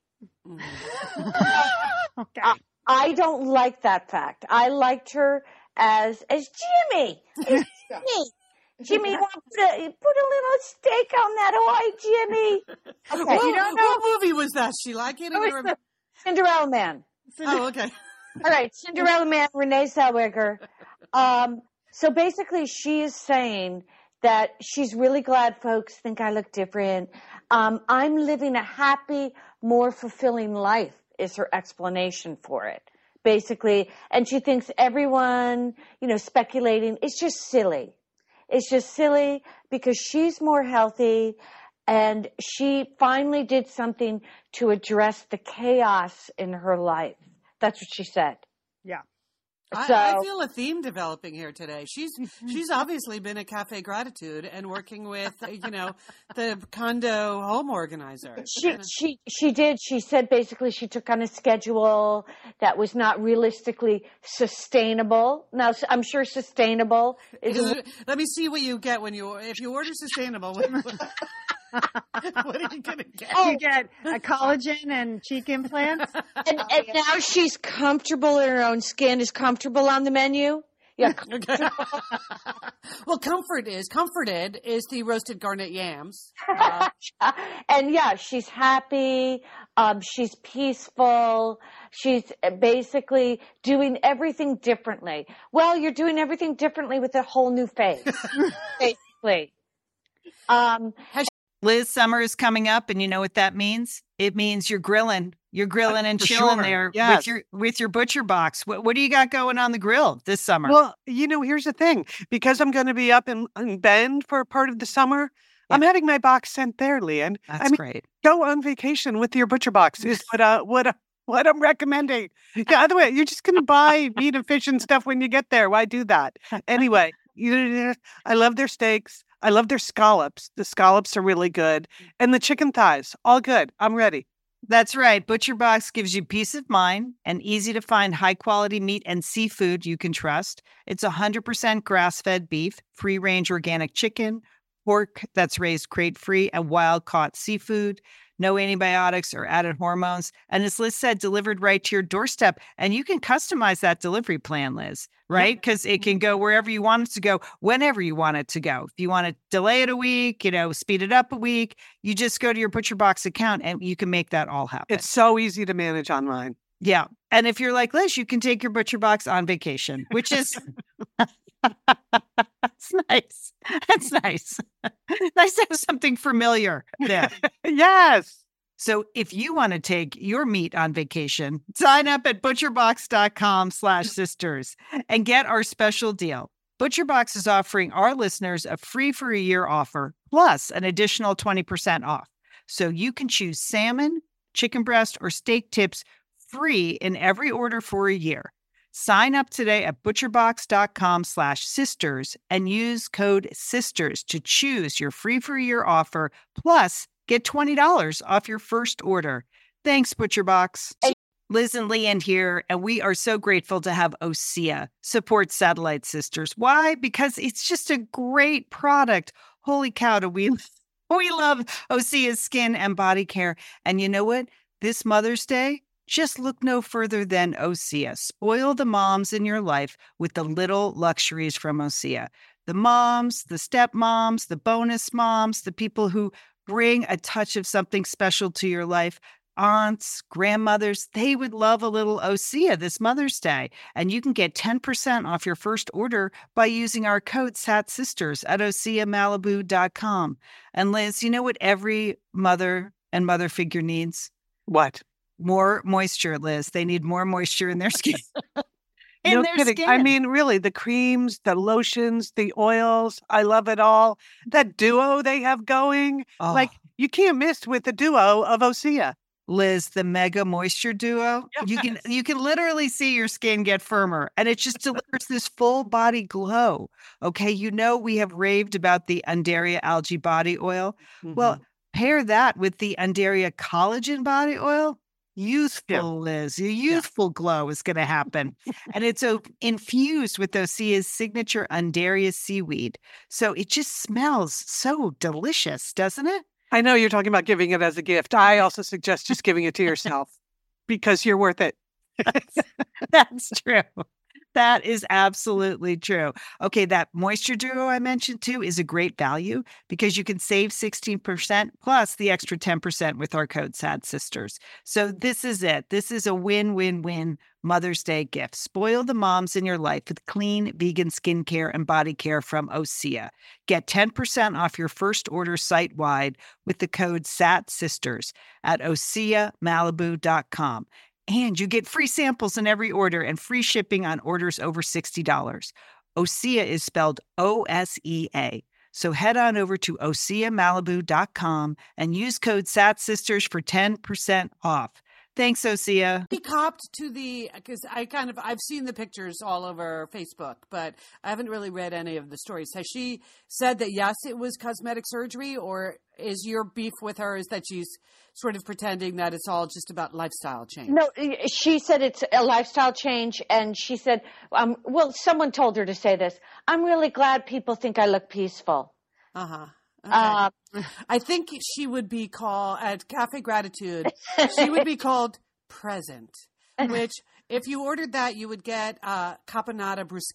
Okay. I don't like that fact. I liked her as Jimmy. Jimmy, you want to put a little steak on that Hawaii, Jimmy? Okay. What movie was that, Sheila? I can't even remember. Cinderella Man. Oh, okay. All right, Cinderella Man, Renee Zellweger. So basically, she is saying that she's really glad folks think I look different. I'm living a happy, more fulfilling life is her explanation for it, basically. And she thinks everyone, speculating, it's just silly. It's just silly because she's more healthy and she finally did something to address the chaos in her life. That's what she said. Yeah. I feel a theme developing here today. She's obviously been at Cafe Gratitude and working with, the condo home organizer. She did. She said basically she took on a schedule that was not realistically sustainable. Now, I'm sure sustainable is. Let me see what you get if you order sustainable. What are you going to get? You get a collagen and cheek implants. And now she's comfortable in her own skin, is comfortable on the menu. Yeah. Okay. Well, comforted is the roasted garnet yams. And yeah, she's happy. She's peaceful. She's basically doing everything differently. Well, you're doing everything differently with a whole new face, basically. Liz, summer is coming up, and you know what that means? It means you're grilling. You're grilling and For chilling sure. there Yes. with your butcher box. What do you got going on the grill this summer? Well, here's the thing. Because I'm going to be up in Bend for part of the summer, I'm having my box sent there, Leanne. That's great. Go on vacation with your butcher box is what I'm recommending. Yeah, other way, you're just going to buy meat and fish and stuff when you get there. Why do that? Anyway, I love their steaks. I love their scallops. The scallops are really good. And the chicken thighs, all good. I'm ready. That's right. Butcher Box gives you peace of mind and easy to find high quality meat and seafood you can trust. It's 100% grass fed beef, free range organic chicken, pork that's raised crate free, and wild caught seafood. No antibiotics or added hormones. And as Liz said, delivered right to your doorstep. And you can customize that delivery plan, Liz, right? Because it can go wherever you want it to go, whenever you want it to go. If you want to delay it a week, speed it up a week, you just go to your Butcher Box account and you can make that all happen. It's so easy to manage online. Yeah. And if you're like Liz, you can take your Butcher Box on vacation, which is... That's nice. That's nice. Nice to have something familiar there. Yes. So if you want to take your meat on vacation, sign up at butcherbox.com/sisters and get our special deal. ButcherBox is offering our listeners a free for a year offer plus an additional 20% off. So you can choose salmon, chicken breast, or steak tips free in every order for a year. Sign up today at butcherbox.com/sisters and use code SISTERS to choose your free for a year offer, plus get $20 off your first order. Thanks, ButcherBox. Liz and Leanne here, and we are so grateful to have OSEA support Satellite Sisters. Why? Because it's just a great product. Holy cow, do we love OSEA's skin and body care. And you know what? This Mother's Day, just look no further than OSEA. Spoil the moms in your life with the little luxuries from OSEA. The moms, the stepmoms, the bonus moms, the people who bring a touch of something special to your life. Aunts, grandmothers, they would love a little OSEA this Mother's Day. And you can get 10% off your first order by using our code SATSisters at OSEAMalibu.com. And Liz, you know what every mother and mother figure needs? What? More moisture, Liz. They need more moisture in their skin. No kidding. I mean, really, the creams, the lotions, the oils, I love it all. That duo they have going, you can't miss with the duo of OSEA. Liz, the Mega Moisture Duo. Yes. You can literally see your skin get firmer, and it just delivers this full body glow. Okay, we have raved about the Undaria Algae Body Oil. Mm-hmm. Well, pair that with the Undaria Collagen Body Oil. Youthful, Liz. Your youthful glow is going to happen. And it's infused with OSEA's signature Undaria seaweed. So it just smells so delicious, doesn't it? I know you're talking about giving it as a gift. I also suggest just giving it to yourself because you're worth it. That's true. That is absolutely true. Okay, that Moisture Duo I mentioned too is a great value because you can save 16% plus the extra 10% with our code SADSisters. So this is it. This is a win-win-win Mother's Day gift. Spoil the moms in your life with clean vegan skincare and body care from OSEA. Get 10% off your first order site-wide with the code SATSisters at OSEAMalibu.com. And you get free samples in every order and free shipping on orders over $60. OSEA is spelled OSEA. So head on over to OSEAMalibu.com and use code SATSisters for 10% off. Thanks, OSEA. He copped to because I've seen the pictures all over Facebook, but I haven't really read any of the stories. Has she said that, yes, it was cosmetic surgery, or is your beef with her is that she's sort of pretending that it's all just about lifestyle change? No, she said it's a lifestyle change, and she said, someone told her to say this. I'm really glad people think I look peaceful. Uh-huh. Okay. I think she would be called, at Cafe Gratitude, she would be called Present, which if you ordered that, you would get caponata bruschetta.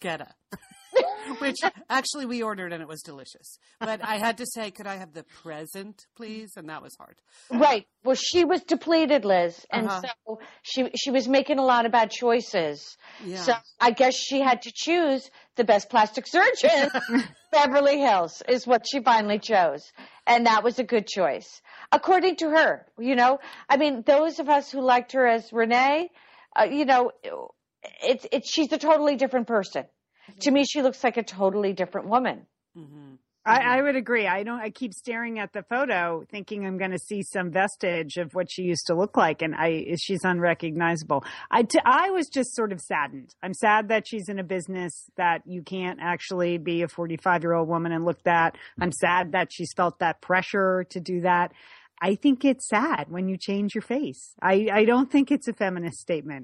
Which actually we ordered and it was delicious. But I had to say, could I have the present, please? And that was hard. Right. Well, she was depleted, Liz. And so she was making a lot of bad choices. Yeah. So I guess she had to choose the best plastic surgeon. Beverly Hills is what she finally chose. And that was a good choice. According to her, you know, I mean, those of us who liked her as Renee, you know, she's a totally different person. To me, she looks like a totally different woman. Mm-hmm. I would agree. I keep staring at the photo thinking I'm going to see some vestige of what she used to look like. And she's unrecognizable. I was just sort of saddened. I'm sad that she's in a business that you can't actually be a 45-year-old woman and look that. I'm sad that she's felt that pressure to do that. I think it's sad when you change your face. I don't think it's a feminist statement.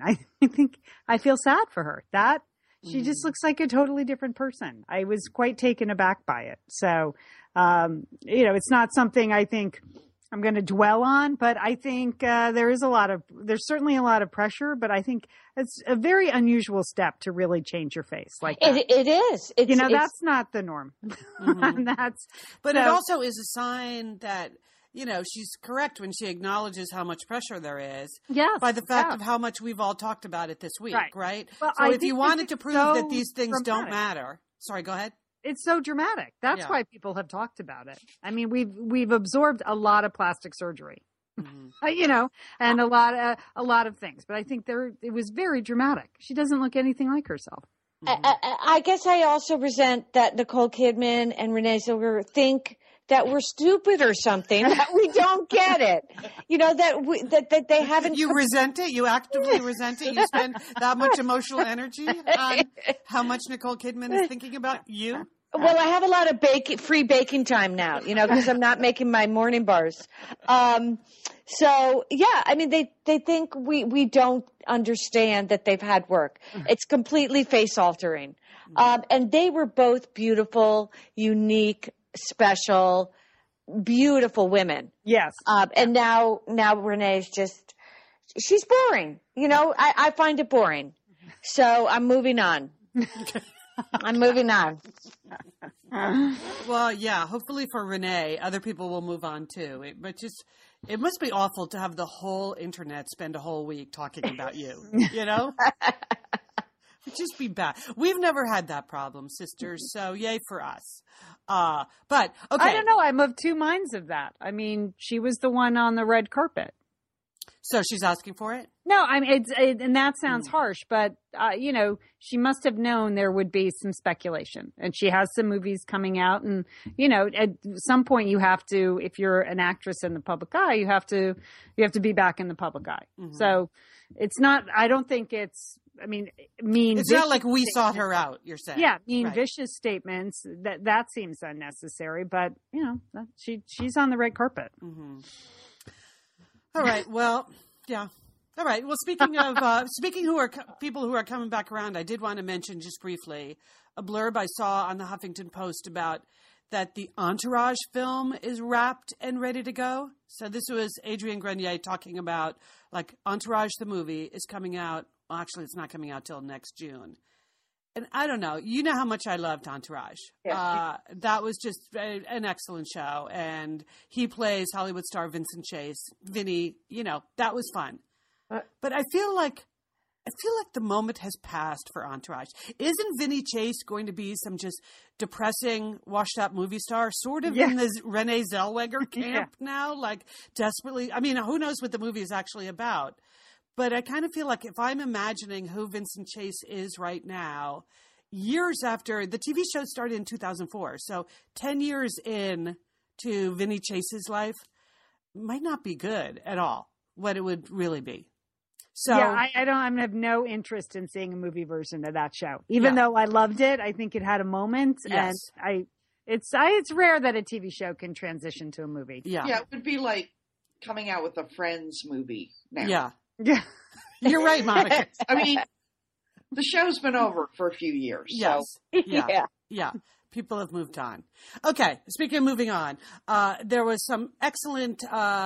I feel sad for her. She just looks like a totally different person. I was quite taken aback by it. So, you know, it's not something I think I'm going to dwell on, but I think there's certainly a lot of pressure, but I think it's a very unusual step to really change your face like that. It is. That's not the norm. Mm-hmm. But it also is a sign that, you know, she's correct when she acknowledges how much pressure there is by the fact of how much we've all talked about it this week, right? Well, so if you wanted to prove that these things don't matter. Sorry, go ahead. It's so dramatic. That's why people have talked about it. I mean, we've absorbed a lot of plastic surgery, you know, and a lot of things. But I think it was very dramatic. She doesn't look anything like herself. I guess I also resent that Nicole Kidman and Renee Zellweger think that we're stupid or something, that we don't get it. You know, that they haven't. You resent it? You actively resent it? You spend that much emotional energy on how much Nicole Kidman is thinking about you? Well, I have a lot of free baking time now, you know, because I'm not making my morning bars. So, yeah, I mean, they think we don't understand that they've had work. It's completely face altering. And they were both beautiful, unique, special, beautiful women. Yes. And now Renee's she's boring. You know, I find it boring. So I'm moving on. Well, yeah, hopefully for Renee, other people will move on too. It must be awful to have the whole internet spend a whole week talking about you, you know? It'd just be bad. We've never had that problem, sisters, so yay for us. But, okay. I don't know. I'm of two minds of that. I mean, she was the one on the red carpet. So she's asking for it? No, I mean, and that sounds harsh, but, you know, she must have known there would be some speculation. And she has some movies coming out. And, you know, at some point you have to, if you're an actress in the public eye, you have to be back in the public eye. Mm-hmm. So it's not, I don't think it's, I mean, it's not like we sought her out, you're saying. Yeah, vicious statements, that seems unnecessary. But, you know, she's on the red carpet. Mm-hmm. All right. Well, yeah. All right. Well, speaking of people who are coming back around, I did want to mention just briefly a blurb I saw on the Huffington Post about that the Entourage film is wrapped and ready to go. So this was Adrienne Grenier talking about like Entourage the movie is coming out. Well, actually, it's not coming out till next June. And I don't know. You know how much I loved Entourage. Yeah. That was just an excellent show. And he plays Hollywood star Vincent Chase. Vinny, you know, that was fun. But I feel like the moment has passed for Entourage. Isn't Vinny Chase going to be some just depressing, washed-up movie star, sort of in the Renee Zellweger camp now? Like, desperately. I mean, who knows what the movie is actually about? But I kind of feel like if I'm imagining who Vincent Chase is right now, years after the TV show started in 2004, so 10 years in to Vinny Chase's life might not be good at all, what it would really be. So yeah, I have no interest in seeing a movie version of that show. Even though I loved it, I think it had a moment, and it's rare that a TV show can transition to a movie. Yeah, it would be like coming out with a Friends movie now. Yeah. You're right, Monica. I mean, the show's been over for a few years. Yes. So. Yeah. People have moved on. Okay. Speaking of moving on, there was some excellent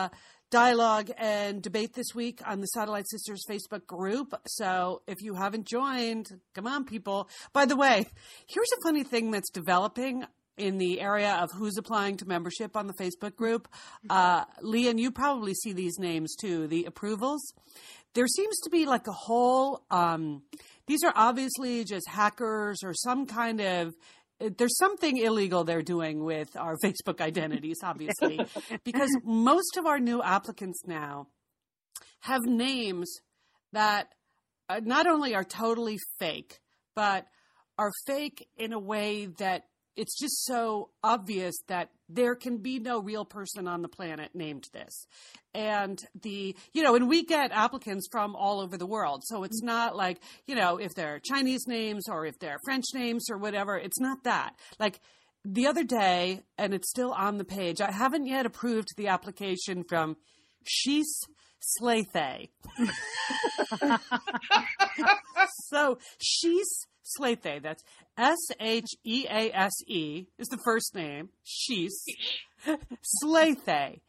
dialogue and debate this week on the Satellite Sisters Facebook group. So if you haven't joined, come on, people. By the way, here's a funny thing that's developing in the area of who's applying to membership on the Facebook group. Leanne, you probably see these names too, the approvals. There seems to be like a whole, these are obviously just hackers or some kind of, there's something illegal they're doing with our Facebook identities, obviously, because most of our new applicants now have names that not only are totally fake, but are fake in a way that it's just so obvious that there can be no real person on the planet named this. And and we get applicants from all over the world. So it's not like, if they're Chinese names or if they're French names or whatever, it's not that. Like the other day, and it's still on the page, I haven't yet approved the application from Shees Slathay. So Shees Slathay, that's Sheaase is the first name. Shees Slathay,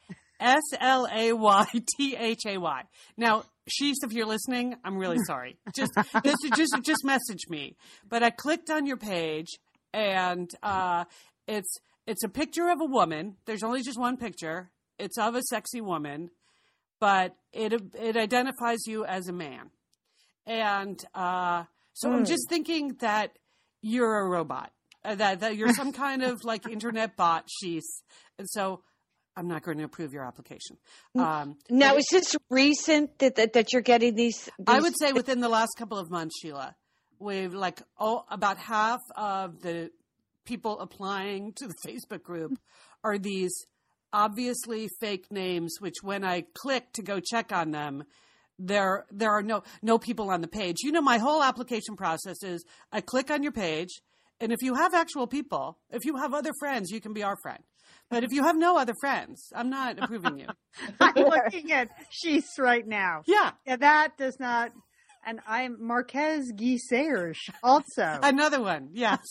Slaythay. Now, Shees, if you're listening, I'm really sorry. Just message me. But I clicked on your page, and it's a picture of a woman. There's only just one picture. It's of a sexy woman, but it identifies you as a man, and so I'm just thinking that you're a robot, that you're some kind of like internet bot, Shees. And so I'm not going to approve your application. Now, is this recent that you're getting these? I would say within the last couple of months, Sheila, we've about half of the people applying to the Facebook group are these obviously fake names, which when I click to go check on them, there are no people on the page. My whole application process is I click on your page, and if you have actual people, if you have other friends, you can be our friend. But if you have no other friends, I'm not approving you. I'm looking at Shees right now. Yeah, that does not. And I'm Marquez Guy Serge also. Another one, yes.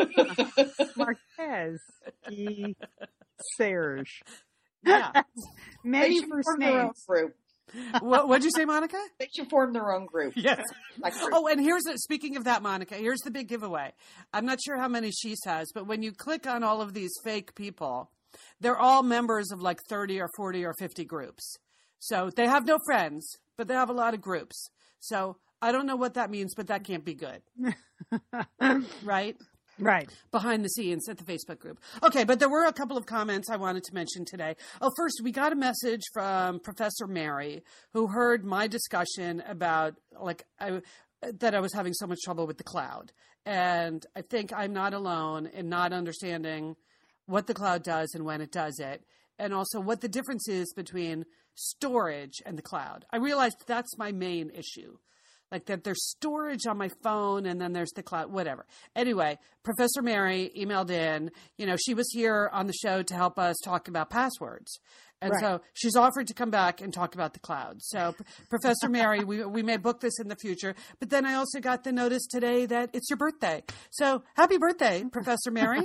Marquez Guy Serge. Yeah. Many first names. What'd you say, Monica? They should form their own group. Yes. Oh, and speaking of that, Monica, here's the big giveaway. I'm not sure how many Shees has, but when you click on all of these fake people, they're all members of like 30 or 40 or 50 groups. So they have no friends, but they have a lot of groups. So I don't know what that means, but that can't be good. Right? Right. Behind the scenes at the Facebook group. Okay, but there were a couple of comments I wanted to mention today. Oh, first, we got a message from Professor Mary, who heard my discussion about that I was having so much trouble with the cloud. And I think I'm not alone in not understanding what the cloud does and when it does it, and also what the difference is between storage and the cloud. I realized that's my main issue. Like that there's storage on my phone and then there's the cloud, whatever. Anyway, Professor Mary emailed in, she was here on the show to help us talk about passwords. And so she's offered to come back and talk about the cloud. So Professor Mary, we may book this in the future, but then I also got the notice today that it's your birthday. So happy birthday, Professor Mary.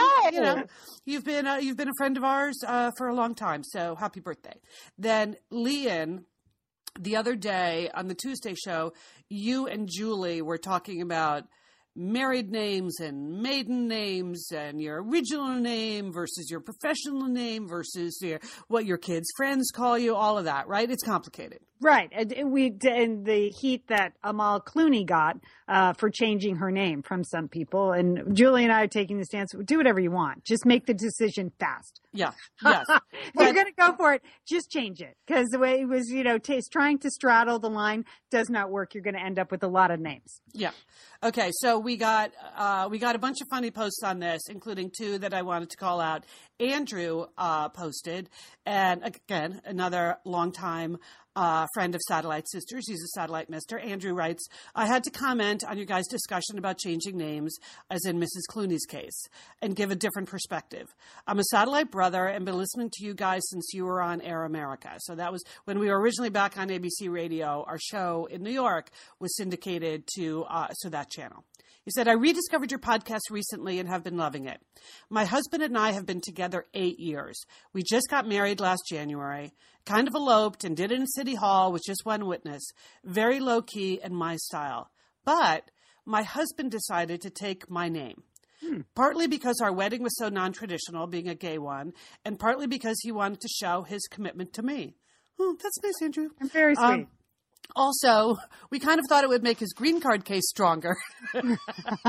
You've been a friend of ours for a long time. So happy birthday. Then Leanne, the other day on the Tuesday show, you and Julie were talking about married names and maiden names and your original name versus your professional name versus what your kids' friends call you, all of that, right? It's complicated. Right. And the heat that Amal Clooney got for changing her name from some people. And Julie and I are taking the stance, do whatever you want. Just make the decision fast. Yeah. Yes. If you're going to go for it, just change it. Because the way it was, trying to straddle the line does not work. You're going to end up with a lot of names. Yeah. Okay. So we got a bunch of funny posts on this, including two that I wanted to call out. Andrew posted, and again, another longtime friend of Satellite Sisters. He's a Satellite Mister. Andrew writes, I had to comment on your guys' discussion about changing names, as in Mrs. Clooney's case, and give a different perspective. I'm a Satellite brother and been listening to you guys since you were on Air America. So that was when we were originally back on ABC Radio. Our show in New York was syndicated to that channel. He said, I rediscovered your podcast recently and have been loving it. My husband and I have been together 8 years. We just got married last January, kind of eloped and did it in City Hall with just one witness. Very low key and my style. But my husband decided to take my name. Partly because our wedding was so non-traditional, being a gay one, and partly because he wanted to show his commitment to me. Oh, that's nice, Andrew. Very sweet. Also, we kind of thought it would make his green card case stronger. We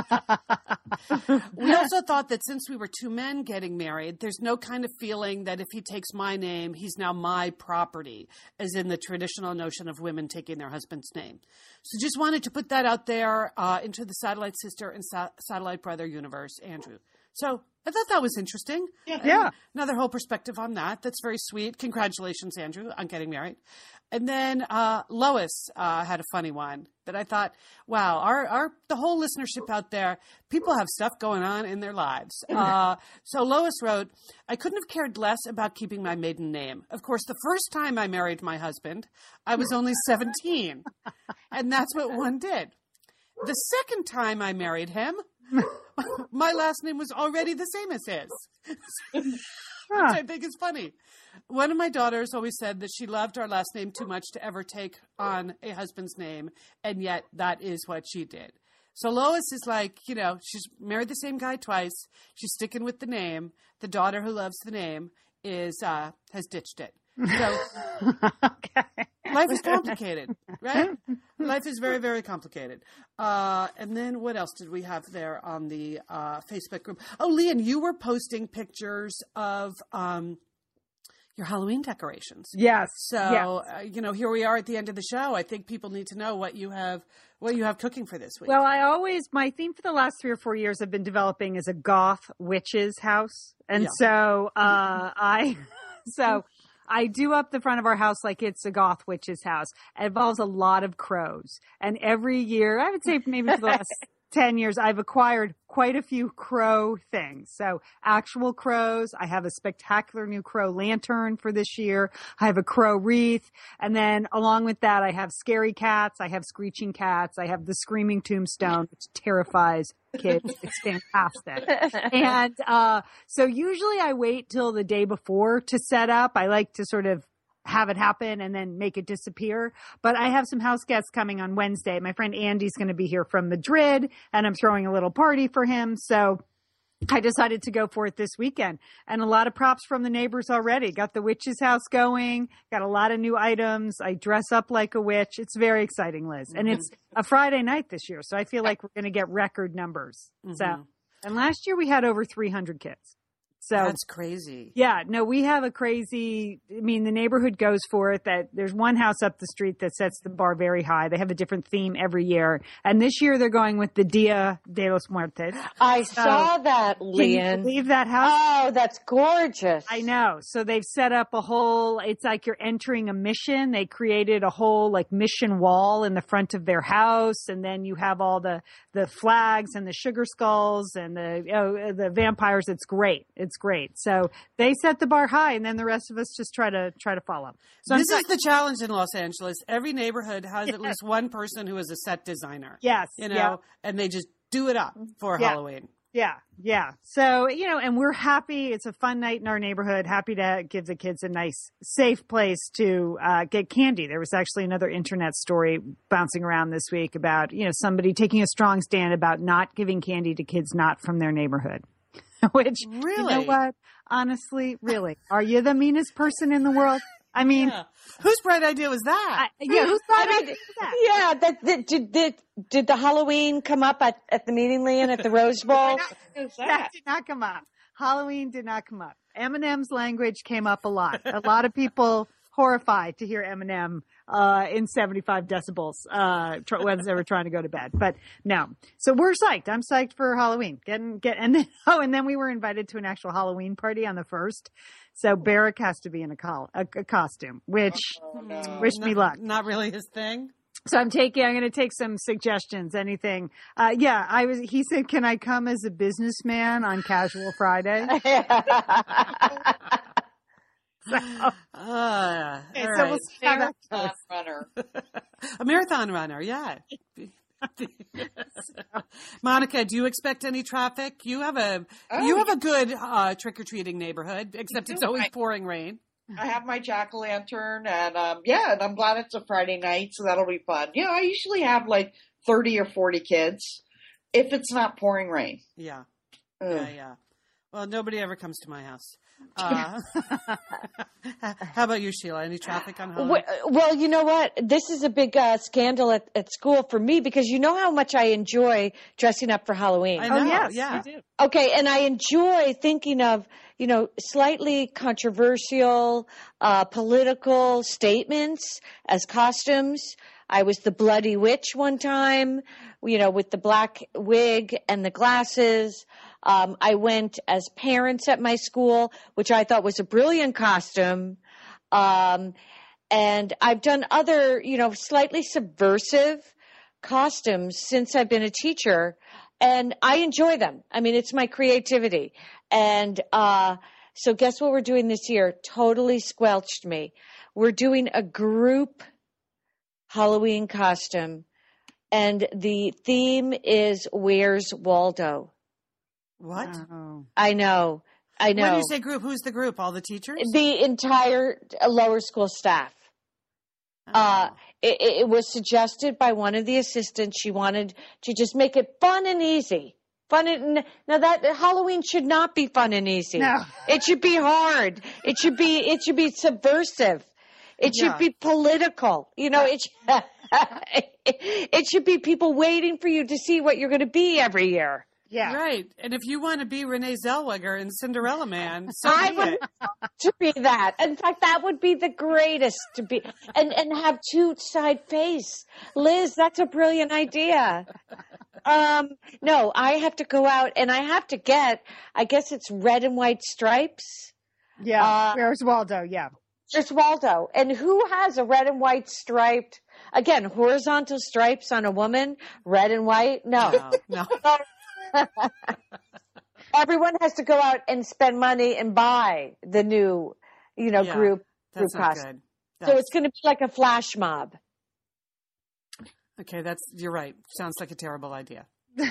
also thought that since we were two men getting married, there's no kind of feeling that if he takes my name, he's now my property, as in the traditional notion of women taking their husband's name. So just wanted to put that out there into the Satellite Sister and Satellite Brother universe, Andrew. So I thought that was interesting. Yeah. Another whole perspective on that. That's very sweet. Congratulations, Andrew, on getting married. And then Lois had a funny one that I thought, wow, the whole listenership out there, people have stuff going on in their lives. So Lois wrote, I couldn't have cared less about keeping my maiden name. Of course, the first time I married my husband, I was only 17. And that's what one did. The second time I married him, my last name was already the same as his, which I think is funny. One of my daughters always said that she loved our last name too much to ever take on a husband's name, and yet that is what she did. So Lois is like, she's married the same guy twice. She's sticking with the name. The daughter who loves the name has ditched it. So life is complicated, right? Life is very, very complicated. And then what else did we have there on the Facebook group? Oh, Lian, you were posting pictures of your Halloween decorations. Yes. So, here we are at the end of the show. I think people need to know what you have cooking for this week. Well, my theme for the last 3 or 4 years I've been developing is a goth witch's house. And so, I do up the front of our house like it's a goth witch's house. It involves a lot of crows. And every year, I would say maybe for the last 10 years, I've acquired quite a few crow things. So actual crows. I have a spectacular new crow lantern for this year. I have a crow wreath. And then along with that, I have scary cats. I have screeching cats. I have the screaming tombstone, which terrifies kids. It's fantastic. And so usually I wait till the day before to set up. I like to sort of have it happen and then make it disappear. But I have some house guests coming on Wednesday. My friend Andy's going to be here from Madrid, and I'm throwing a little party for him. So I decided to go for it this weekend. And a lot of props from the neighbors already. Got the witch's house going. Got a lot of new items. I dress up like a witch. It's very exciting, Liz. And it's a Friday night this year. So I feel like we're going to get record numbers. So, and last year we had over 300 kids. So that's crazy. Yeah, no, we have the neighborhood goes for it. That there's one house up the street that sets the bar very high. They have a different theme every year. And this year they're going with the Dia de los Muertos. I saw that, Lian. Can you believe that house? Oh, that's gorgeous. I know. So they've set up it's like you're entering a mission. They created a whole mission wall in the front of their house. And then you have all the flags and the sugar skulls and the vampires. It's great. It's great. So they set the bar high, and then the rest of us just try to follow. So this is the challenge in Los Angeles. Every neighborhood has at least one person who is a set designer. Yes. And they just do it up for Halloween. Yeah. So, and we're happy. It's a fun night in our neighborhood. Happy to give the kids a nice, safe place to get candy. There was actually another internet story bouncing around this week about, somebody taking a strong stand about not giving candy to kids not from their neighborhood. Which, really? You know what? Honestly, really, are you the meanest person in the world? I mean, whose bright idea was that? Whose bright idea was that? Yeah, did the Halloween come up at the meeting, Lian, at the Rose Bowl? That did not come up. Halloween did not come up. Eminem's language came up a lot. A lot of people horrified to hear Eminem in 75 decibels when they were trying to go to bed. But no. So we're psyched. I'm psyched for Halloween. And then we were invited to an actual Halloween party on the 1st. So Barrick has to be in a costume, which wish me luck. Not really his thing. So I'm going to take some suggestions, anything. He said, can I come as a businessman on Casual Friday? We'll see how that goes. A marathon runner, yeah. Monica, do you expect any traffic? You have a good trick or treating neighborhood, except it's always pouring rain. I have my jack-o'-lantern, and and I'm glad it's a Friday night, so that'll be fun. Yeah, I usually have like 30 or 40 kids, if it's not pouring rain. Yeah. Ugh. Yeah. Well, nobody ever comes to my house. How about you, Sheila? Any traffic on Halloween? Well, you know what? This is a big scandal at school for me because you know how much I enjoy dressing up for Halloween. I know. yes, yeah. you do. Okay, and I enjoy thinking of, slightly controversial political statements as costumes. I was the Bloody Witch one time, with the black wig and the glasses. I went as parents at my school, which I thought was a brilliant costume. And I've done other, slightly subversive costumes since I've been a teacher, and I enjoy them. I mean, it's my creativity. And so guess what we're doing this year? Totally squelched me. We're doing a group Halloween costume, and the theme is Where's Waldo? What? Oh. I know. When you say group, who's the group? All the teachers? The entire lower school staff. Oh. It was suggested by one of the assistants. She wanted to just make it fun and easy. Now that Halloween should not be fun and easy. No. It should be hard. It should be subversive. It should be political. It should be people waiting for you to see what you're going to be every year. Yeah. Right. And if you want to be Renee Zellweger in Cinderella Man, so I be would it. love to be that. In fact, that would be the greatest to be, and have two side face. Liz, that's a brilliant idea. No, I have to go out and I have to get, I guess it's red and white stripes. Yeah. Where's Waldo? Yeah. There's Waldo. And who has a red and white striped, again, horizontal stripes on a woman, red and white? No. Everyone has to go out and spend money and buy the new, group That's not costume. good. So it's going to be like a flash mob. Okay, you're right. Sounds like a terrible idea.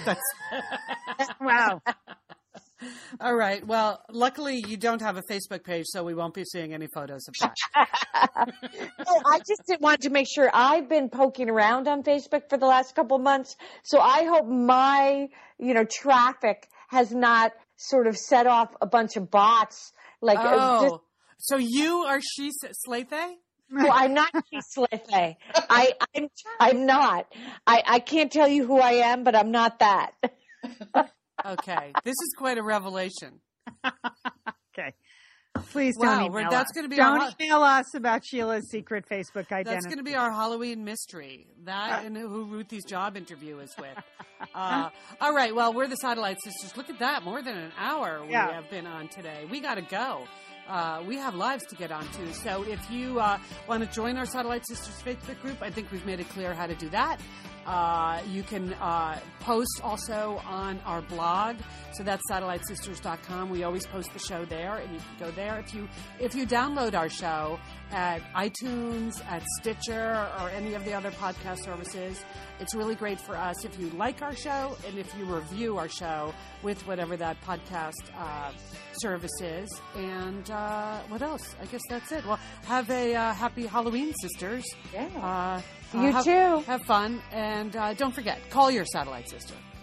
Wow. All right. Well, luckily you don't have a Facebook page, so we won't be seeing any photos of that. No, I just wanted to make sure. I've been poking around on Facebook for the last couple of months, so I hope my, traffic has not sort of set off a bunch of bots. So you are She Slathe? No, I'm not She Slathe. I'm not. I can't tell you who I am, but I'm not that. Okay. This is quite a revelation. Okay. Please don't email that's us. going to be Don't email us about Sheila's secret Facebook identity. That's going to be our Halloween mystery. That and who Ruthie's job interview is with. All right. Well, we're the Satellite Sisters. Look at that. More than an hour we have been on today. We got to go. We have lives to get on to. So if you want to join our Satellite Sisters Facebook group, I think we've made it clear how to do that. You can post also on our blog. So that's satellitesisters.com. We always post the show there, and you can go there. If you download our show at iTunes, at Stitcher, or any of the other podcast services, it's really great for us if you like our show and if you review our show with whatever that podcast service is. And what else? I guess that's it. Well, have a happy Halloween, sisters. Yeah. You too. Have fun. And don't forget, call your satellite sister.